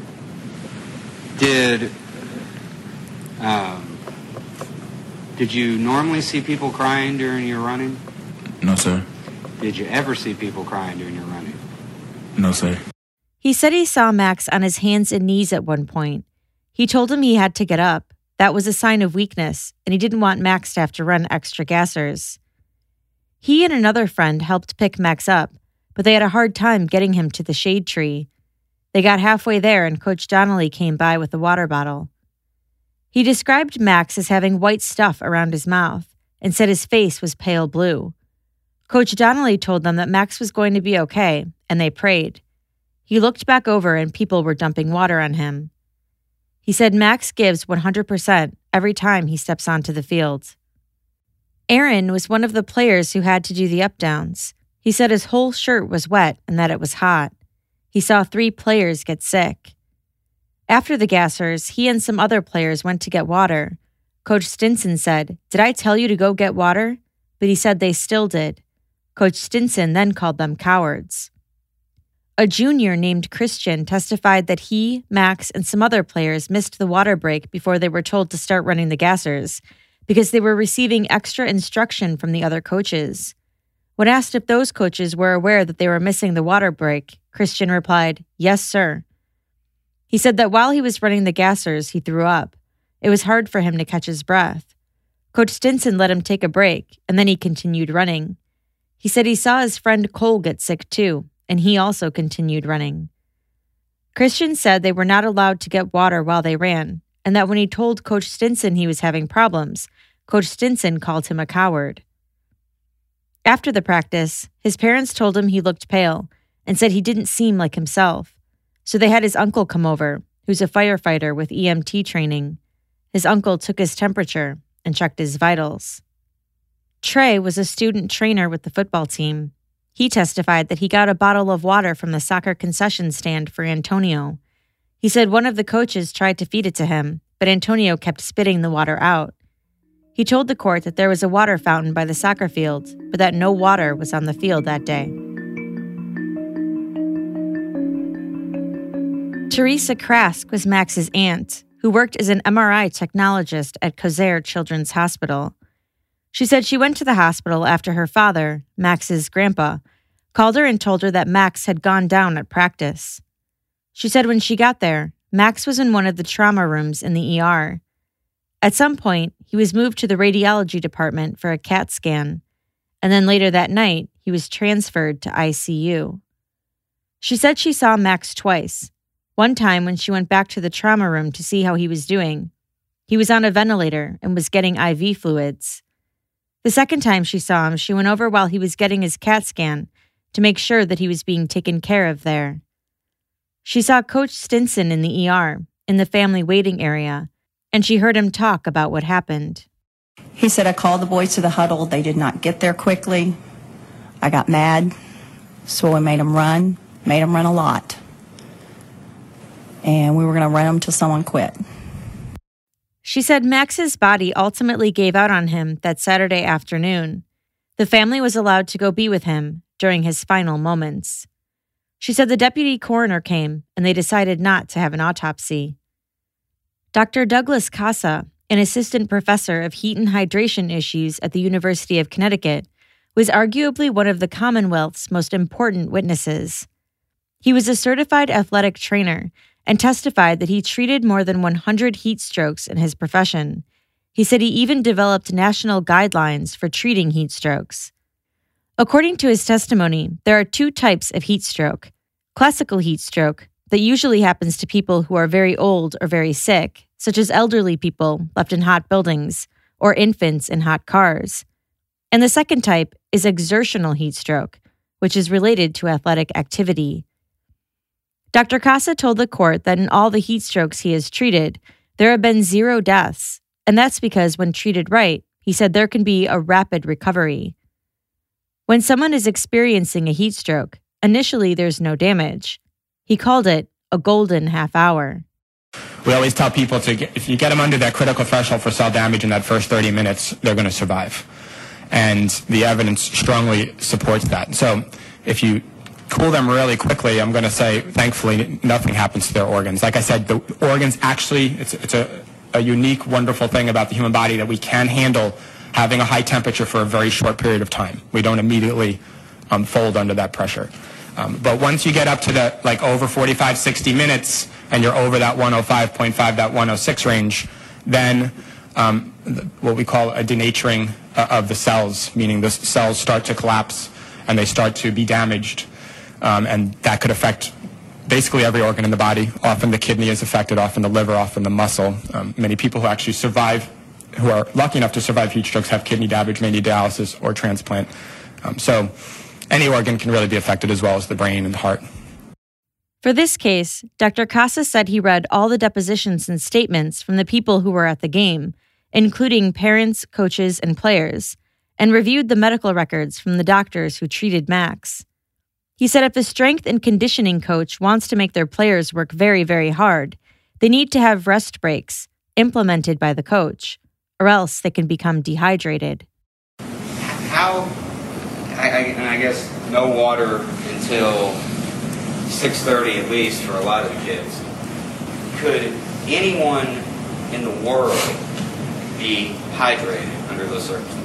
did, um, did you normally see people crying during your running? No, sir. Did you ever see people crying during your running? No, sir. He said he saw Max on his hands and knees at one point. He told him he had to get up. That was a sign of weakness, and he didn't want Max to have to run extra gassers. He and another friend helped pick Max up, but they had a hard time getting him to the shade tree. They got halfway there, and Coach Donnelly came by with a water bottle. He described Max as having white stuff around his mouth and said his face was pale blue. Coach Donnelly told them that Max was going to be okay, and they prayed. He looked back over and people were dumping water on him. He said Max gives one hundred percent every time he steps onto the field. Aaron was one of the players who had to do the up-downs. He said his whole shirt was wet and that it was hot. He saw three players get sick. After the gassers, he and some other players went to get water. Coach Stinson said, "Did I tell you to go get water?" But he said they still did. Coach Stinson then called them cowards. A junior named Christian testified that he, Max, and some other players missed the water break before they were told to start running the gassers because they were receiving extra instruction from the other coaches. When asked if those coaches were aware that they were missing the water break, Christian replied, "Yes, sir." He said that while he was running the gassers, he threw up. It was hard for him to catch his breath. Coach Stinson let him take a break, and then he continued running. He said he saw his friend Cole get sick too, and he also continued running. Christian said they were not allowed to get water while they ran, and that when he told Coach Stinson he was having problems, Coach Stinson called him a coward. After the practice, his parents told him he looked pale and said he didn't seem like himself, so they had his uncle come over, who's a firefighter with E M T training. His uncle took his temperature and checked his vitals. Trey was a student trainer with the football team. He testified that he got a bottle of water from the soccer concession stand for Antonio. He said one of the coaches tried to feed it to him, but Antonio kept spitting the water out. He told the court that there was a water fountain by the soccer field, but that no water was on the field that day. Teresa Krask was Max's aunt, who worked as an M R I technologist at Kosser Children's Hospital. She said she went to the hospital after her father, Max's grandpa, called her and told her that Max had gone down at practice. She said when she got there, Max was in one of the trauma rooms in the E R. At some point, he was moved to the radiology department for a CAT scan, and then later that night, he was transferred to I C U. She said she saw Max twice. One time when she went back to the trauma room to see how he was doing. He was on a ventilator and was getting I V fluids. The second time she saw him, she went over while he was getting his CAT scan to make sure that he was being taken care of there. She saw Coach Stinson in the E R, in the family waiting area, and she heard him talk about what happened. He said, I called the boys to the huddle. They did not get there quickly. I got mad, so I made them run, made them run a lot. And we were going to run them till someone quit. She said Max's body ultimately gave out on him that Saturday afternoon. The family was allowed to go be with him during his final moments. She said the deputy coroner came and they decided not to have an autopsy. Doctor Douglas Casa, an assistant professor of heat and hydration issues at the University of Connecticut, was arguably one of the Commonwealth's most important witnesses. He was a certified athletic trainer and testified that he treated more than one hundred heat strokes in his profession. He said he even developed national guidelines for treating heat strokes. According to his testimony, there are two types of heat stroke. Classical heat stroke, that usually happens to people who are very old or very sick, such as elderly people left in hot buildings or infants in hot cars. And the second type is exertional heat stroke, which is related to athletic activity. Doctor Casa told the court that in all the heat strokes he has treated, there have been zero deaths, and that's because when treated right, he said there can be a rapid recovery. When someone is experiencing a heat stroke, initially there's no damage. He called it a golden half hour. We always tell people to get, if you get them under that critical threshold for cell damage in that first thirty minutes, they're going to survive. And the evidence strongly supports that. So if you cool them really quickly, I'm going to say, thankfully, nothing happens to their organs. Like I said, the organs actually, it's, it's a, a unique, wonderful thing about the human body that we can handle having a high temperature for a very short period of time. We don't immediately um, fold under that pressure. Um, but once you get up to the, like over forty-five, sixty minutes, and you're over that one oh five point five, that one oh six range, then um, the, what we call a denaturing uh, of the cells, meaning the cells start to collapse and they start to be damaged. Um, and that could affect basically every organ in the body. Often the kidney is affected, often the liver, often the muscle. Um, many people who actually survive, who are lucky enough to survive heat strokes, have kidney damage, may need dialysis or transplant. Um, so any organ can really be affected, as well as the brain and the heart. For this case, Doctor Casa said he read all the depositions and statements from the people who were at the game, including parents, coaches, and players, and reviewed the medical records from the doctors who treated Max. He said if a strength and conditioning coach wants to make their players work very, very hard, they need to have rest breaks implemented by the coach, or else they can become dehydrated. How, I, I, and I guess no water until six thirty at least for a lot of the kids. Could anyone in the world be hydrated under those circumstances?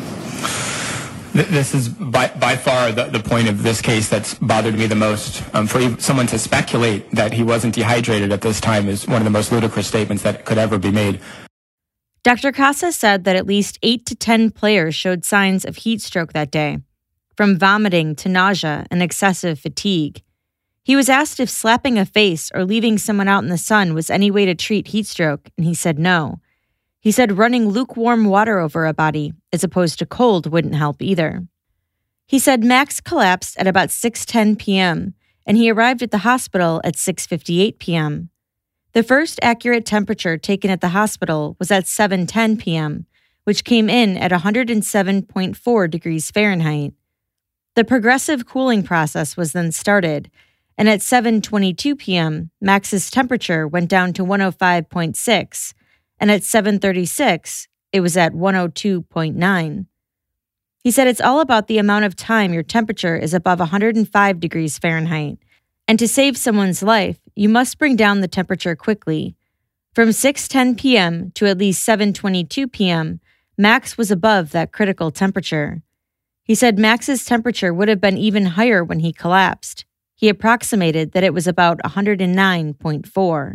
This is by, by far the, the point of this case that's bothered me the most. Um, for even someone to speculate that he wasn't dehydrated at this time is one of the most ludicrous statements that could ever be made. Doctor Casa said that at least eight to ten players showed signs of heat stroke that day, from vomiting to nausea and excessive fatigue. He was asked if slapping a face or leaving someone out in the sun was any way to treat heat stroke, and he said no. He said running lukewarm water over a body, as opposed to cold, wouldn't help either. He said Max collapsed at about six ten p.m., and he arrived at the hospital at six fifty-eight p.m. The first accurate temperature taken at the hospital was at seven ten p.m., which came in at one hundred seven point four degrees Fahrenheit. The progressive cooling process was then started, and at seven twenty-two p.m., Max's temperature went down to one oh five point six, and at seven thirty-six, it was at one oh two point nine. He said it's all about the amount of time your temperature is above one hundred five degrees Fahrenheit, and to save someone's life, you must bring down the temperature quickly. From six ten p.m. to at least seven twenty-two p.m., Max was above that critical temperature. He said Max's temperature would have been even higher when he collapsed. He approximated that it was about one hundred nine point four.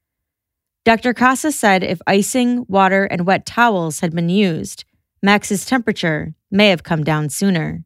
Doctor Casa said if icing, water, and wet towels had been used, Max's temperature may have come down sooner.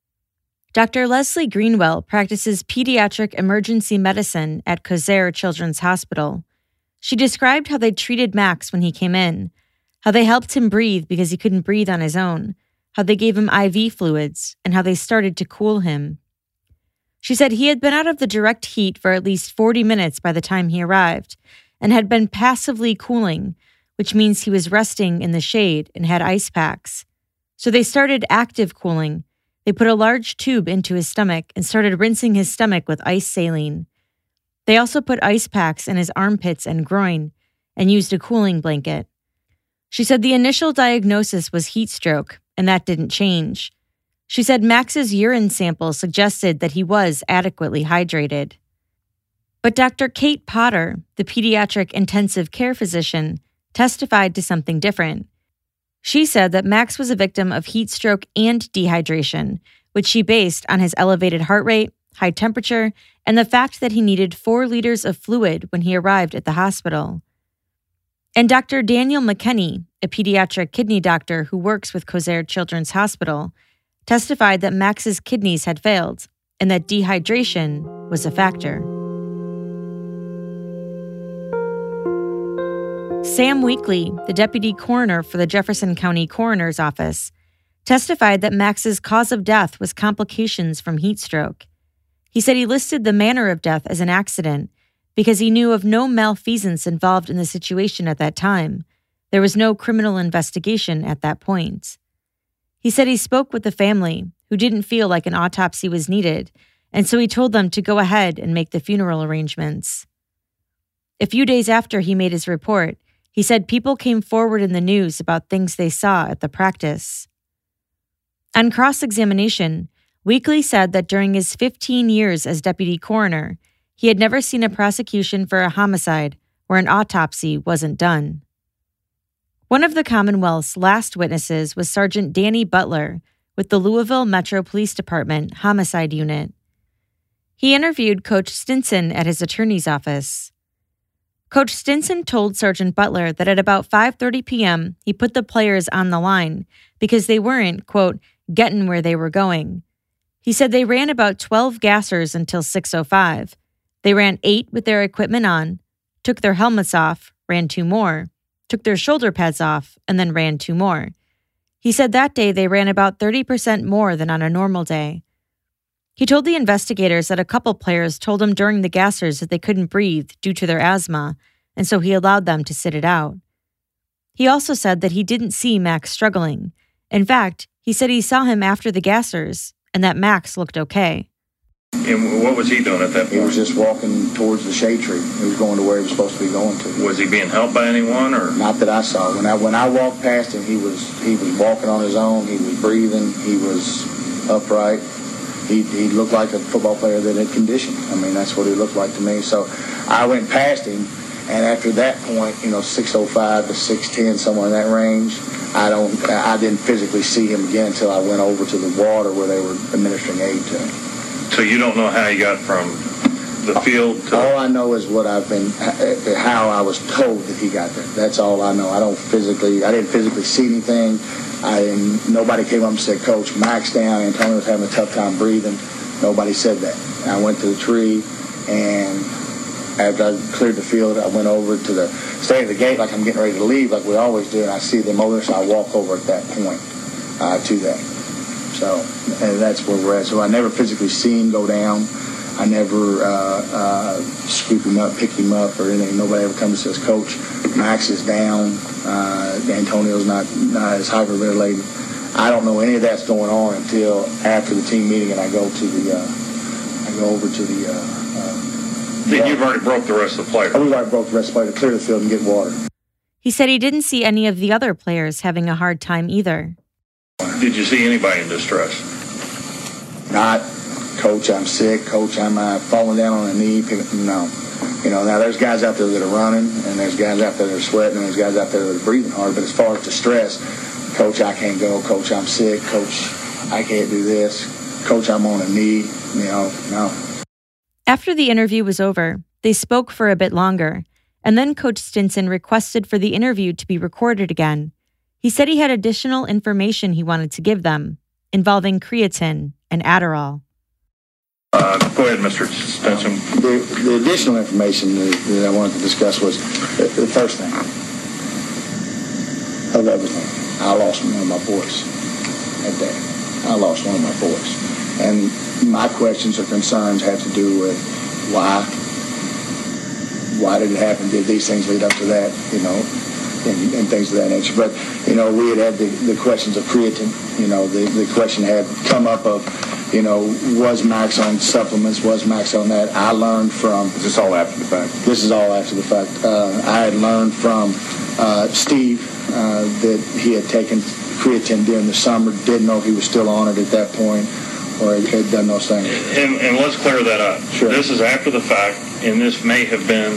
Doctor Leslie Greenwell practices pediatric emergency medicine at Kosare Children's Hospital. She described how they treated Max when he came in, how they helped him breathe because he couldn't breathe on his own, how they gave him I V fluids, and how they started to cool him. She said he had been out of the direct heat for at least forty minutes by the time he arrived, and had been passively cooling, which means he was resting in the shade and had ice packs. So they started active cooling. They put a large tube into his stomach and started rinsing his stomach with ice saline. They also put ice packs in his armpits and groin and used a cooling blanket. She said the initial diagnosis was heat stroke, and that didn't change. She said Max's urine sample suggested that he was adequately hydrated. But Doctor Kate Potter, the pediatric intensive care physician, testified to something different. She said that Max was a victim of heat stroke and dehydration, which she based on his elevated heart rate, high temperature, and the fact that he needed four liters of fluid when he arrived at the hospital. And Doctor Daniel McKenney, a pediatric kidney doctor who works with Kosare Children's Hospital, testified that Max's kidneys had failed and that dehydration was a factor. Sam Weekly, the deputy coroner for the Jefferson County Coroner's Office, testified that Max's cause of death was complications from heat stroke. He said he listed the manner of death as an accident because he knew of no malfeasance involved in the situation at that time. There was no criminal investigation at that point. He said he spoke with the family, who didn't feel like an autopsy was needed, and so he told them to go ahead and make the funeral arrangements. A few days after he made his report, he said people came forward in the news about things they saw at the practice. On cross-examination, Weekly said that during his fifteen years as deputy coroner, he had never seen a prosecution for a homicide where an autopsy wasn't done. One of the Commonwealth's last witnesses was Sergeant Danny Butler with the Louisville Metro Police Department Homicide Unit. He interviewed Coach Stinson at his attorney's office. Coach Stinson told Sergeant Butler that at about five thirty p.m., he put the players on the line because they weren't, quote, getting where they were going. He said they ran about twelve gassers until six oh five. They ran eight with their equipment on, took their helmets off, ran two more, took their shoulder pads off, and then ran two more. He said that day they ran about thirty percent more than on a normal day. He told the investigators that a couple players told him during the gassers that they couldn't breathe due to their asthma, and so he allowed them to sit it out. He also said that he didn't see Max struggling. In fact, he said he saw him after the gassers, and that Max looked okay. And what was he doing at that point? He was just walking towards the shade tree. He was going to where he was supposed to be going to. Was he being helped by anyone, or not that I saw? When I when I walked past him, he was he was walking on his own. He was breathing. He was upright. He he looked like a football player that had conditioned. I mean, that's what he looked like to me. So I went past him, and after that point, you know, six oh five to six ten, somewhere in that range, I don't I didn't physically see him again until I went over to the water where they were administering aid to him. So you don't know how he got from the field to... All I know is what I've been, how I was told that he got there. That's all I know. I don't physically, I didn't physically see anything. I didn't, nobody came up and said, Coach, Max down, Antonio was having a tough time breathing. Nobody said that. I went to the tree, And after I cleared the field, I went over to the stay at the gate like I'm getting ready to leave, like we always do, and I see them over there, so I walk over at that point uh, to that. So, and that's where we're at. So I never physically seen him go down. I never uh, uh, scoop him up, pick him up, or anything. Nobody ever comes and says, Coach, Max is down. Uh, Antonio's not, not as hyperventilated. I don't know any of that's going on until after the team meeting, and I go to the, uh, I go over to the. Uh, uh, Then you've already broke the rest of the players. We've already broke the rest of the players to clear the field and get water. He said he didn't see any of the other players having a hard time either. Did you see anybody in distress? Not, Coach, I'm sick. Coach, I'm uh, falling down on a knee. No. You know, now there's guys out there that are running, and there's guys out there that are sweating, and there's guys out there that are breathing hard. But as far as distress, Coach, I can't go. Coach, I'm sick. Coach, I can't do this. Coach, I'm on a knee. You know, no. After the interview was over, they spoke for a bit longer, and then Coach Stinson requested for the interview to be recorded again. He said he had additional information he wanted to give them, involving creatine and Adderall. Uh, go ahead, Mister Stinson. The, the additional information that, that I wanted to discuss was the, the first thing of everything. I lost one of my boys that day. I lost one of my boys. And my questions or concerns had to do with why. Why did it happen? Did these things lead up to that? You know, and, and things of that nature. But, you know, we had had the, the questions of creatine. You know, the, the question had come up of, you know, was Max on supplements? Was Max on that? I learned from... Is this all after the fact? This is all after the fact. Uh, I had learned from uh, Steve uh, that he had taken creatine during the summer, didn't know if he was still on it at that point, or had done those things. And, and let's clear that up. Sure. This is after the fact, and this may have been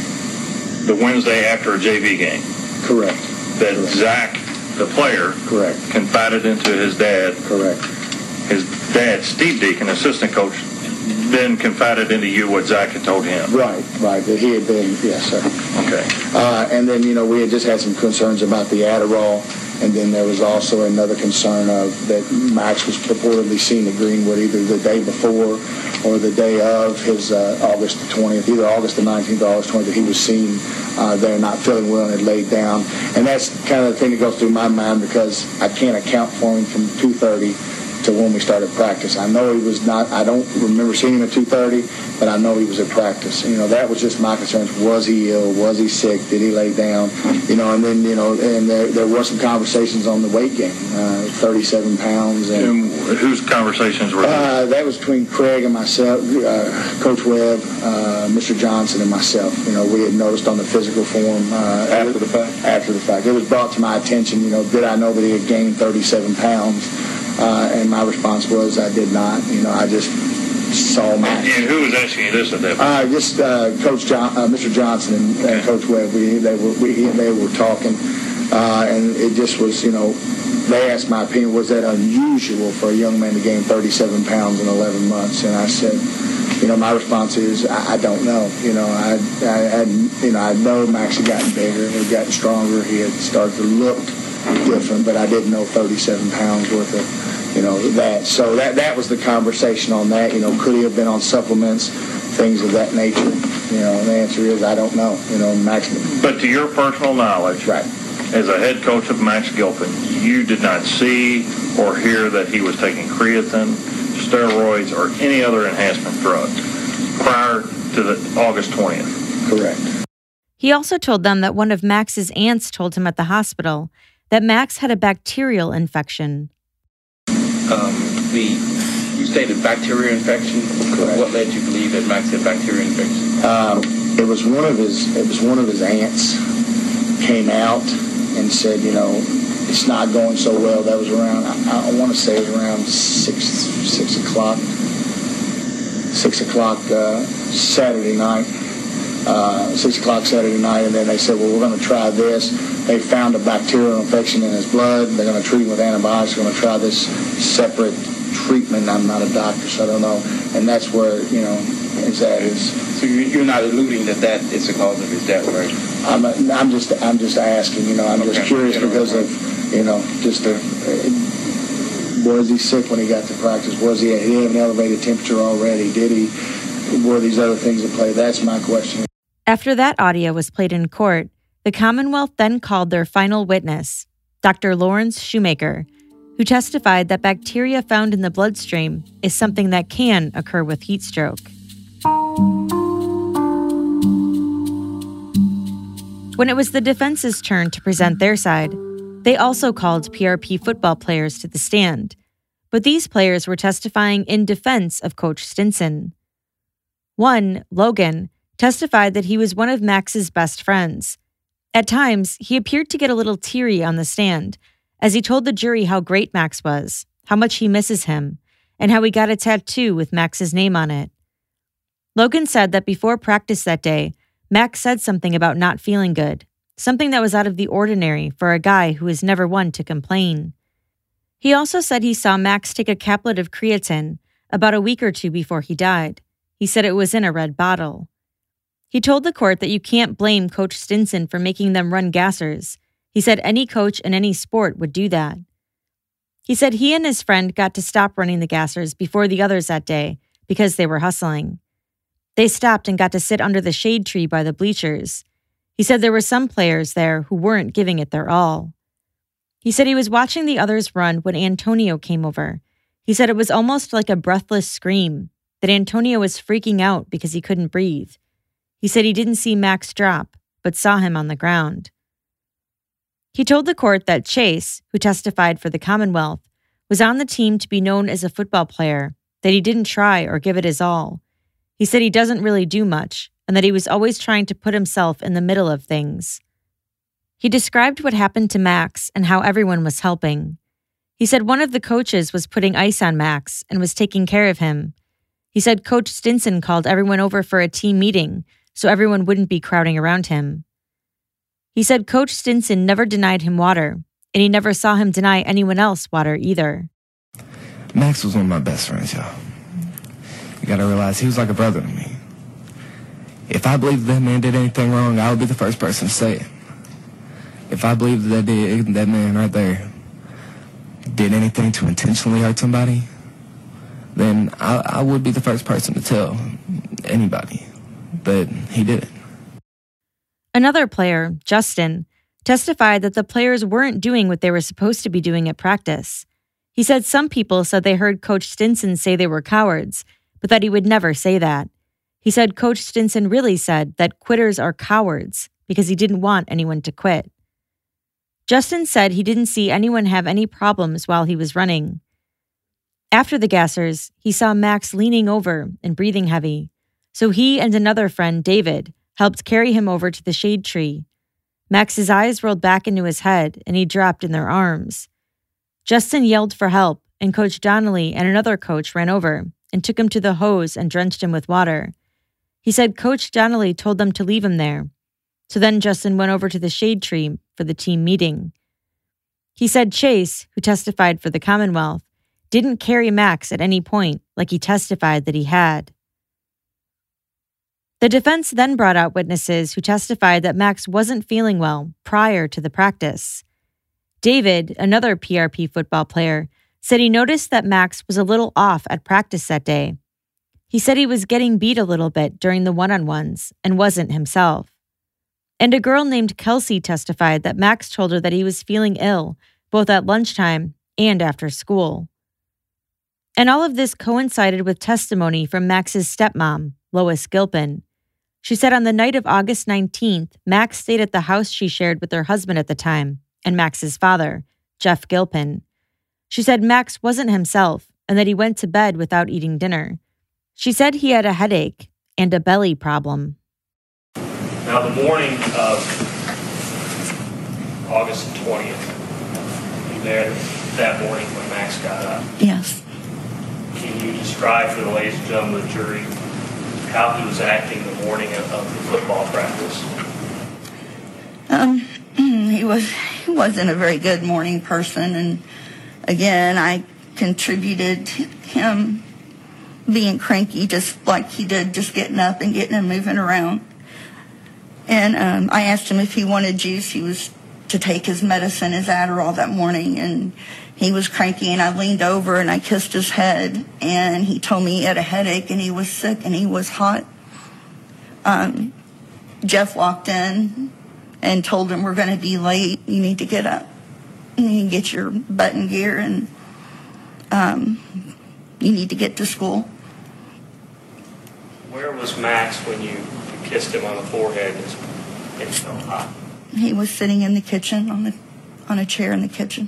the Wednesday after a J V game. Correct. That Correct. Zach, the player, Correct. confided into his dad. Correct. His dad, Steve Deacon, assistant coach, then confided into you what Zach had told him. Right, right. That he had been, yes, sir. Okay. Uh, and then, you know, we had just had some concerns about the Adderall. And then there was also another concern of that Max was purportedly seen at Greenwood either the day before or the day of his uh, August the twentieth, either August the nineteenth or August twentieth, that he was seen uh, there not feeling well and had laid down. And that's kind of the thing that goes through my mind because I can't account for him from two thirty to when we started practice. I know he was not, I don't remember seeing him at two thirty, but I know he was at practice. You know, that was just my concerns. Was he ill? Was he sick? Did he lay down? You know, and then, you know, and there, there were some conversations on the weight gain, uh, thirty-seven pounds. And, and whose conversations were uh, that was between Craig and myself, uh, Coach Webb, uh, Mister Johnson, and myself. You know, we had noticed on the physical form. Uh, after the fact? After the fact. It was brought to my attention, you know, did I know that he had gained thirty-seven pounds? Uh, and my response was I did not. You know, I just saw my. And, and who was asking you this at that point? Uh, just uh, Coach John, uh, Mister Johnson and, okay. and Coach Webb. We they were we, they were talking, uh, and it just was, you know, they asked my opinion. Was that unusual for a young man to gain thirty-seven pounds in eleven months? And I said, you know, my response is I, I don't know. You know, I I had you know I know Max had gotten bigger, he had gotten stronger, he had started to look different, but I didn't know thirty-seven pounds worth of, you know, that. So that that was the conversation on that. You know, could he have been on supplements, things of that nature? You know, and the answer is I don't know. You know, Max. But to your personal knowledge, right, as a head coach of Max Gilpin, you did not see or hear that he was taking creatine, steroids, or any other enhancement drugs prior to the August twentieth. Correct. He also told them that one of Max's aunts told him at the hospital that Max had a bacterial infection. Um, the you stated bacterial infection. Correct. What led you to believe that Max had bacterial infection? Um, it was one of his. It was one of his aunts came out and said, you know, it's not going so well. That was around. I, I want to say it was around six six o'clock. Six o'clock uh, Saturday night. Uh, six o'clock Saturday night, and then they said, well, we're going to try this. They found a bacterial infection in his blood. They're going to treat him with antibiotics. They're going to try this separate treatment. I'm not a doctor, so I don't know. And that's where, you know, his that is. So you're not alluding that that is the cause of his death, right? I'm, a, I'm just, I'm just asking. You know, I'm okay. just curious because of, you know, just a, uh, was he sick when he got to practice? Was he? Did he have an elevated temperature already? Did he? were these other things at play? That's my question. After that audio was played in court, the Commonwealth then called their final witness, Doctor Lawrence Shoemaker, who testified that bacteria found in the bloodstream is something that can occur with heat stroke. When it was the defense's turn to present their side, they also called P R P football players to the stand, but these players were testifying in defense of Coach Stinson. One, Logan, testified that he was one of Max's best friends. At times, he appeared to get a little teary on the stand as he told the jury how great Max was, how much he misses him, and how he got a tattoo with Max's name on it. Logan said that before practice that day, Max said something about not feeling good, something that was out of the ordinary for a guy who was never one to complain. He also said he saw Max take a caplet of creatine about a week or two before he died. He said it was in a red bottle. He told the court that you can't blame Coach Stinson for making them run gassers. He said any coach in any sport would do that. He said he and his friend got to stop running the gassers before the others that day because they were hustling. They stopped and got to sit under the shade tree by the bleachers. He said there were some players there who weren't giving it their all. He said he was watching the others run when Antonio came over. He said it was almost like a breathless scream, that Antonio was freaking out because he couldn't breathe. He said he didn't see Max drop, but saw him on the ground. He told the court that Chase, who testified for the Commonwealth, was on the team to be known as a football player, that he didn't try or give it his all. He said he doesn't really do much, and that he was always trying to put himself in the middle of things. He described what happened to Max and how everyone was helping. He said one of the coaches was putting ice on Max and was taking care of him. He said Coach Stinson called everyone over for a team meeting so everyone wouldn't be crowding around him. He said Coach Stinson never denied him water, and he never saw him deny anyone else water either. Max was one of my best friends, y'all. You gotta realize he was like a brother to me. If I believed that man did anything wrong, I would be the first person to say it. If I believed that did, that man right there did anything to intentionally hurt somebody, then I, I would be the first person to tell anybody that he did it. Another player, Justin, testified that the players weren't doing what they were supposed to be doing at practice. He said some people said they heard Coach Stinson say they were cowards, but that he would never say that. He said Coach Stinson really said that quitters are cowards because he didn't want anyone to quit. Justin said he didn't see anyone have any problems while he was running. After the gassers, he saw Max leaning over and breathing heavy, so he and another friend, David, helped carry him over to the shade tree. Max's eyes rolled back into his head, and he dropped in their arms. Justin yelled for help, and Coach Donnelly and another coach ran over and took him to the hose and drenched him with water. He said Coach Donnelly told them to leave him there. So then Justin went over to the shade tree for the team meeting. He said Chase, who testified for the Commonwealth, didn't carry Max at any point like he testified that he had. The defense then brought out witnesses who testified that Max wasn't feeling well prior to the practice. David, another P R P football player, said he noticed that Max was a little off at practice that day. He said he was getting beat a little bit during the one-on-ones and wasn't himself. And a girl named Kelsey testified that Max told her that he was feeling ill both at lunchtime and after school. And all of this coincided with testimony from Max's stepmom, Lois Gilpin. She said on the night of August nineteenth, Max stayed at the house she shared with her husband at the time and Max's father, Jeff Gilpin. She said Max wasn't himself and that he went to bed without eating dinner. She said he had a headache and a belly problem. Now, the morning of August twentieth, you there that morning when Max got up. Yes. Can you describe for the ladies and gentlemen of the jury how he was acting the morning of, of the football practice? Um, he was he wasn't a very good morning person, and again, I contributed to him being cranky, just like he did, just getting up and getting him moving around. And um, I asked him if he wanted juice. He was to take his medicine, his Adderall that morning, and he was cranky, and I leaned over and I kissed his head, and he told me he had a headache and he was sick and he was hot. Um, Jeff walked in and told him, we're going to be late, you need to get up, you need to get your butt in gear, and um, you need to get to school. Where was Max when you kissed him on the forehead and it felt hot? He was sitting in the kitchen on the on a chair in the kitchen.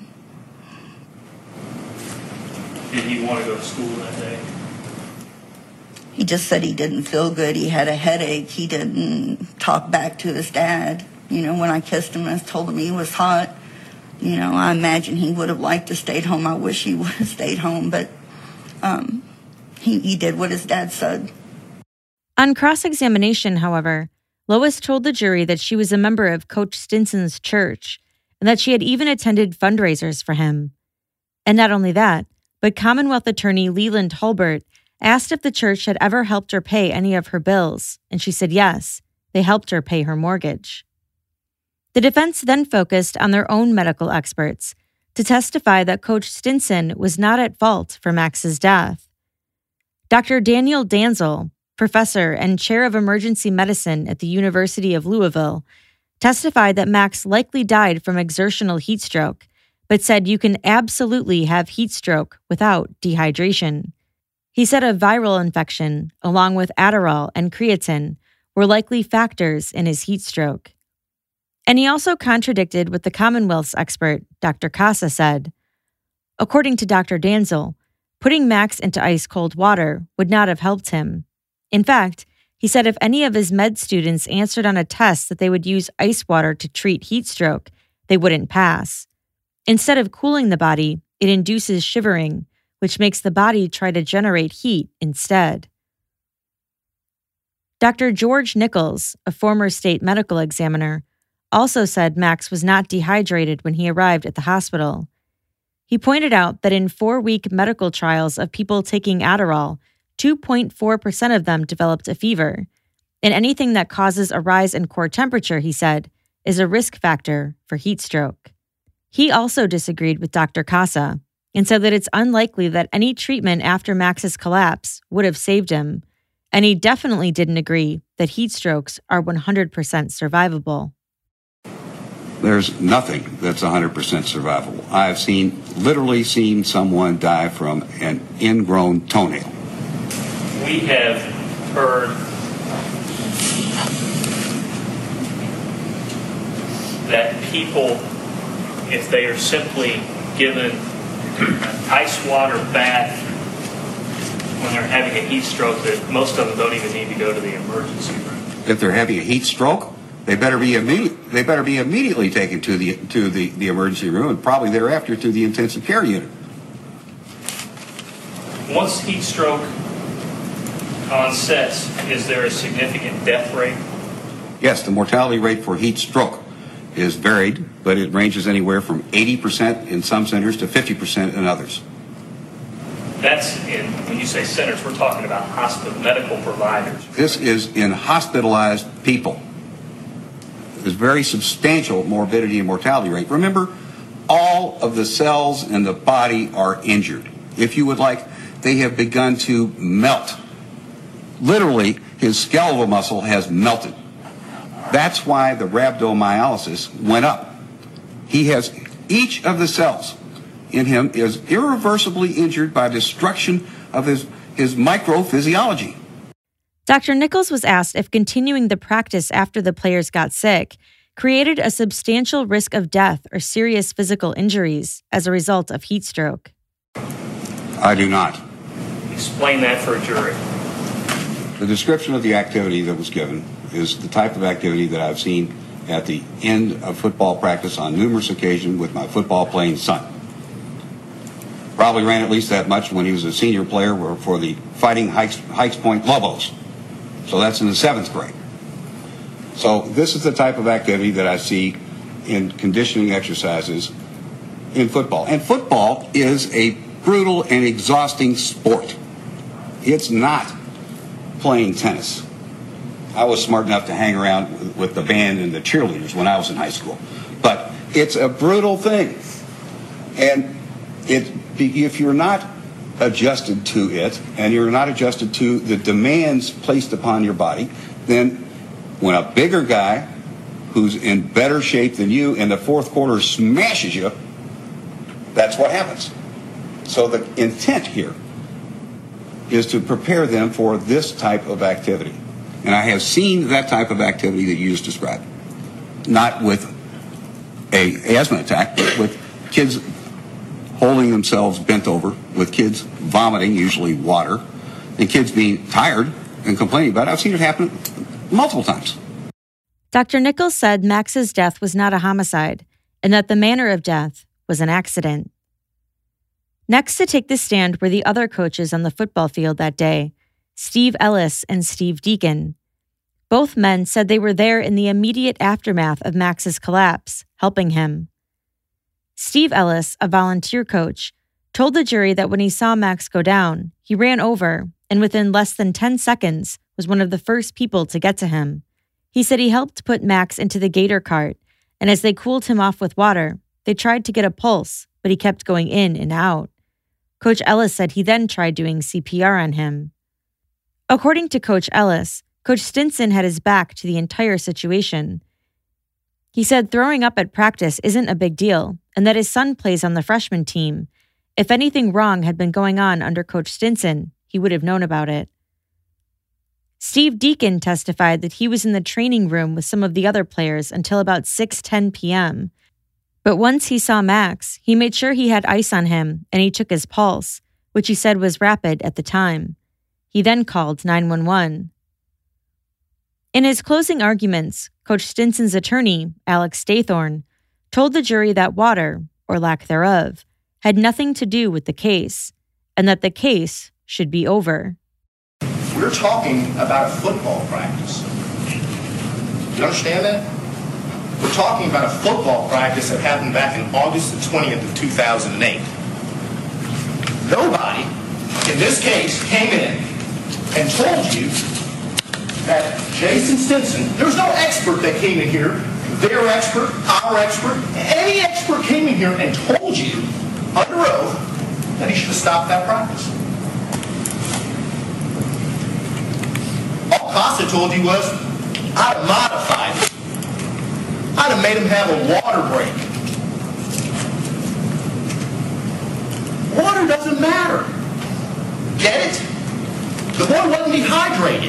Did he want to go to school that day? He just said he didn't feel good. He had a headache. He didn't talk back to his dad. You know, when I kissed him, I told him he was hot. You know, I imagine he would have liked to stayed home. I wish he would have stayed home, but um, he, he did what his dad said. On cross-examination, however, Lois told the jury that she was a member of Coach Stinson's church and that she had even attended fundraisers for him. And not only that, but Commonwealth attorney Leland Hulbert asked if the church had ever helped her pay any of her bills, and she said yes, they helped her pay her mortgage. The defense then focused on their own medical experts to testify that Coach Stinson was not at fault for Max's death. Doctor Daniel Danzel, professor and chair of emergency medicine at the University of Louisville, testified that Max likely died from exertional heat stroke, but said you can absolutely have heat stroke without dehydration. He said a viral infection, along with Adderall and creatine, were likely factors in his heat stroke. And he also contradicted what the Commonwealth's expert, Doctor Casa, said. According to Doctor Danzel, putting Max into ice-cold water would not have helped him. In fact, he said if any of his med students answered on a test that they would use ice water to treat heat stroke, they wouldn't pass. Instead of cooling the body, it induces shivering, which makes the body try to generate heat instead. Doctor George Nichols, a former state medical examiner, also said Max was not dehydrated when he arrived at the hospital. He pointed out that in four-week medical trials of people taking Adderall, two point four percent of them developed a fever, and anything that causes a rise in core temperature, he said, is a risk factor for heat stroke. He also disagreed with Doctor Casa and said that it's unlikely that any treatment after Max's collapse would have saved him, and he definitely didn't agree that heat strokes are one hundred percent survivable. There's nothing that's one hundred percent survivable. I've seen, literally seen someone die from an ingrown toenail. We have heard that people, if they are simply given an ice water bath when they're having a heat stroke, that most of them don't even need to go to the emergency room. If they're having a heat stroke, they better be immediate, they better be immediately taken to the to the, the emergency room, and probably thereafter to the intensive care unit. Once heat stroke onsets, is there a significant death rate? Yes, the mortality rate for heat stroke is varied, but it ranges anywhere from eighty percent in some centers to fifty percent in others. That's in, when you say centers, we're talking about hospital, medical providers. This is in hospitalized people. There's very substantial morbidity and mortality rate. Remember, all of the cells in the body are injured. If you would like, they have begun to melt. Literally, his skeletal muscle has melted. That's why the rhabdomyolysis went up. He has, each of the cells in him is irreversibly injured by destruction of his, his microphysiology. Doctor Nichols was asked if continuing the practice after the players got sick created a substantial risk of death or serious physical injuries as a result of heat stroke. I do not. Explain that for a jury. The description of the activity that was given is the type of activity that I've seen at the end of football practice on numerous occasions with my football-playing son. Probably ran at least that much when he was a senior player for the Fighting Hikes, Hikes Point Lobos. So that's in the seventh grade. So this is the type of activity that I see in conditioning exercises in football. And football is a brutal and exhausting sport. It's not playing tennis. I was smart enough to hang around with the band and the cheerleaders when I was in high school. But It's a brutal thing. And it, if you're not adjusted to it, and you're not adjusted to the demands placed upon your body, then when a bigger guy who's in better shape than you in the fourth quarter smashes you, that's what happens. So the intent here is to prepare them for this type of activity. And I have seen that type of activity that you just described. Not with a asthma attack, but with kids holding themselves bent over, with kids vomiting, usually water, and kids being tired and complaining about it. I've seen it happen multiple times. Doctor Nichols said Max's death was not a homicide and that the manner of death was an accident. Next to take the stand were the other coaches on the football field that day, Steve Ellis and Steve Deacon. Both men said they were there in the immediate aftermath of Max's collapse, helping him. Steve Ellis, a volunteer coach, told the jury that when he saw Max go down, he ran over and within less than ten seconds was one of the first people to get to him. He said he helped put Max into the gator cart, and as they cooled him off with water, they tried to get a pulse, but he kept going in and out. Coach Ellis said he then tried doing C P R on him. According to Coach Ellis, Coach Stinson had his back to the entire situation. He said throwing up at practice isn't a big deal, and that his son plays on the freshman team. If anything wrong had been going on under Coach Stinson, he would have known about it. Steve Deacon testified that he was in the training room with some of the other players until about six ten p.m. But once he saw Max, he made sure he had ice on him and he took his pulse, which he said was rapid at the time. He then called nine one one. In his closing arguments, Coach Stinson's attorney, Alex Staythorn, told the jury that water, or lack thereof, had nothing to do with the case, and that the case should be over. We're talking about a football practice. You understand that? We're talking about a football practice that happened back in August the twentieth of two thousand eight. Nobody, in this case, came in and told you that Jason Stinson, there was no expert that came in here, their expert, our expert, any expert came in here and told you, under oath, that he should have stopped that practice. All Costa told you was, I'd have modified it. I'd have made him have a water break. Water doesn't matter. Get it? The boy wasn't dehydrated.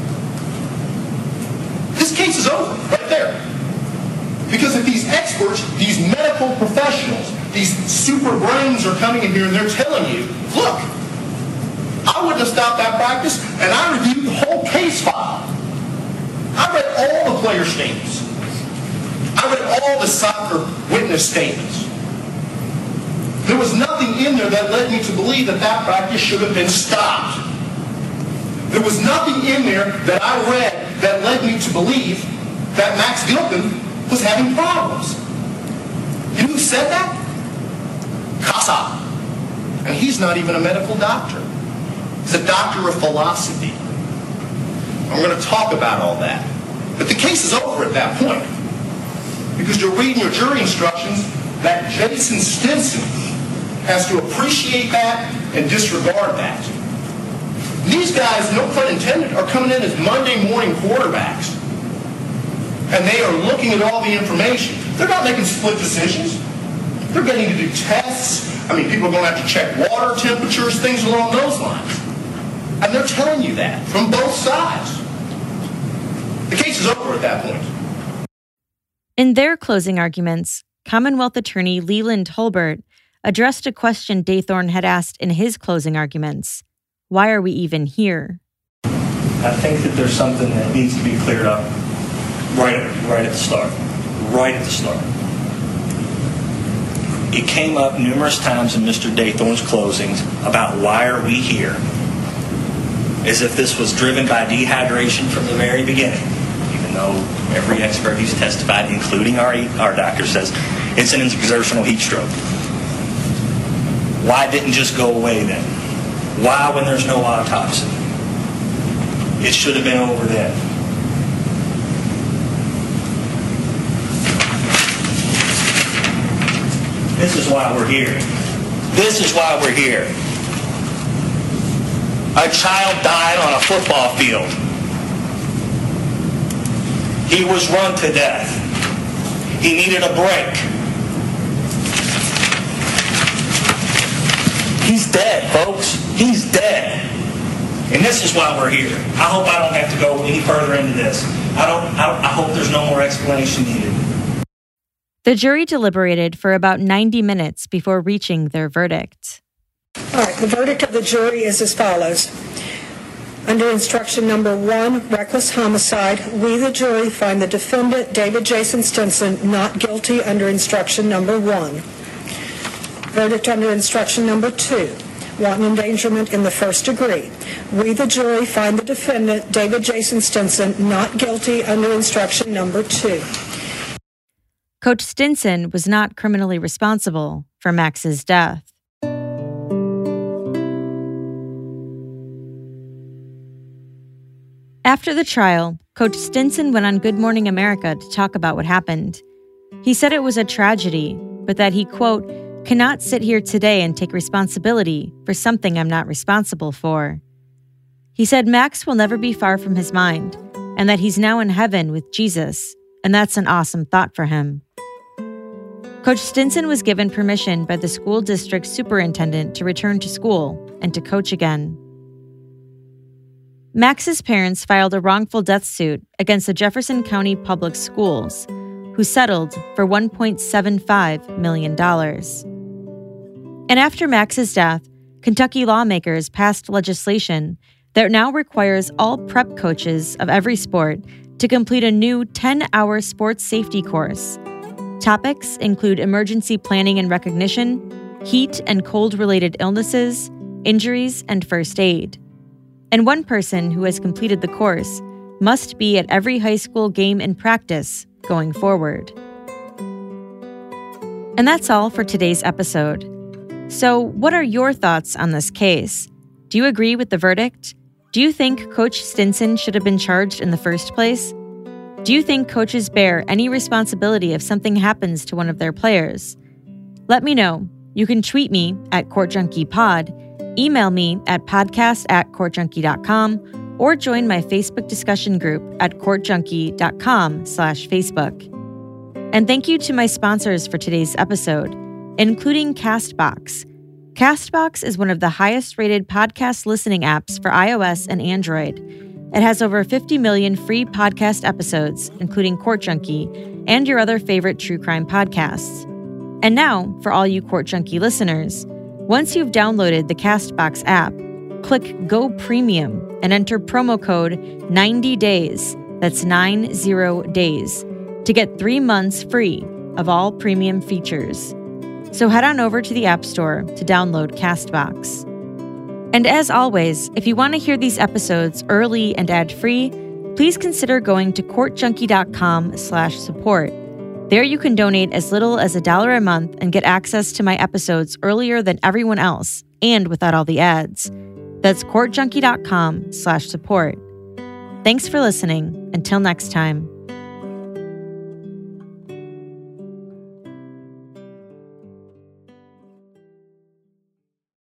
This case is over, right there. Because if these experts, these medical professionals, these super brains are coming in here and they're telling you, look, I wouldn't have stopped that practice, and I reviewed the whole case file. I read all the player statements. I read all the soccer witness statements. There was nothing in there that led me to believe that that practice should have been stopped. There was nothing in there that I read that led me to believe that Max Gilpin was having problems. You know who said that? Casa. And he's not even a medical doctor. He's a doctor of philosophy. I'm going to talk about all that. But the case is over at that point. Because you're reading your jury instructions that Jason Stinson has to appreciate that and disregard that. These guys, no pun intended, are coming in as Monday morning quarterbacks. And they are looking at all the information. They're not making split decisions. They're getting to do tests. I mean, people are going to have to check water temperatures, things along those lines. And they're telling you that from both sides. The case is over at that point. In their closing arguments, Commonwealth attorney Leland Hulbert addressed a question Daythorn had asked in his closing arguments. Why are we even here? I think that there's something that needs to be cleared up right at, right at the start. Right at the start. It came up numerous times in Mister Daythorn's closings about why are we here, as if this was driven by dehydration from the very beginning, even though every expert who's testified, including our, our doctor, says it's an exertional heat stroke. Why didn't it just go away then? Why when there's no autopsy? It should have been over then. this is why we're here. This is why we're here. A child died on a football field. He was run to death. He needed a break. He's dead, folks. He's dead. And this is why we're here. I hope I don't have to go any further into this. I don't. I, I hope there's no more explanation needed. The jury deliberated for about ninety minutes before reaching their verdict. All right, the verdict of the jury is as follows. Under instruction number one, reckless homicide, we, the jury, find the defendant, David Jason Stinson, not guilty under instruction number one. Verdict under instruction number two, wanton endangerment in the first degree. We, the jury, find the defendant, David Jason Stinson, not guilty under instruction number two. Coach Stinson was not criminally responsible for Max's death. After the trial, Coach Stinson went on Good Morning America to talk about what happened. He said it was a tragedy, but that he, quote, cannot sit here today and take responsibility for something I'm not responsible for. He said Max will never be far from his mind, and that he's now in heaven with Jesus, and that's an awesome thought for him. Coach Stinson was given permission by the school district superintendent to return to school and to coach again. Max's parents filed a wrongful death suit against the Jefferson County Public Schools, who settled for one point seven five million dollars. And after Max's death, Kentucky lawmakers passed legislation that now requires all prep coaches of every sport to complete a new ten-hour sports safety course. Topics include emergency planning and recognition, heat and cold-related illnesses, injuries, and first aid. And one person who has completed the course must be at every high school game and practice going forward. And that's all for today's episode. So, what are your thoughts on this case? Do you agree with the verdict? Do you think Coach Stinson should have been charged in the first place? Do you think coaches bear any responsibility if something happens to one of their players? Let me know. You can tweet me at CourtJunkiePod, email me at podcast at courtjunkie.com, or join my Facebook discussion group at courtjunkie.com slash Facebook. And thank you to my sponsors for today's episode, including CastBox. CastBox is one of the highest-rated podcast listening apps for iOS and Android. It has over fifty million free podcast episodes, including Court Junkie and your other favorite true crime podcasts. And now, for all you Court Junkie listeners, once you've downloaded the CastBox app, click Go Premium and enter promo code ninety days, that's nine zero days, to get three months free of all premium features. So head on over to the App Store to download CastBox. And as always, if you want to hear these episodes early and ad-free, please consider going to courtjunkie.com slash support. There you can donate as little as a dollar a month and get access to my episodes earlier than everyone else and without all the ads. That's courtjunkie.com slash support. Thanks for listening. Until next time.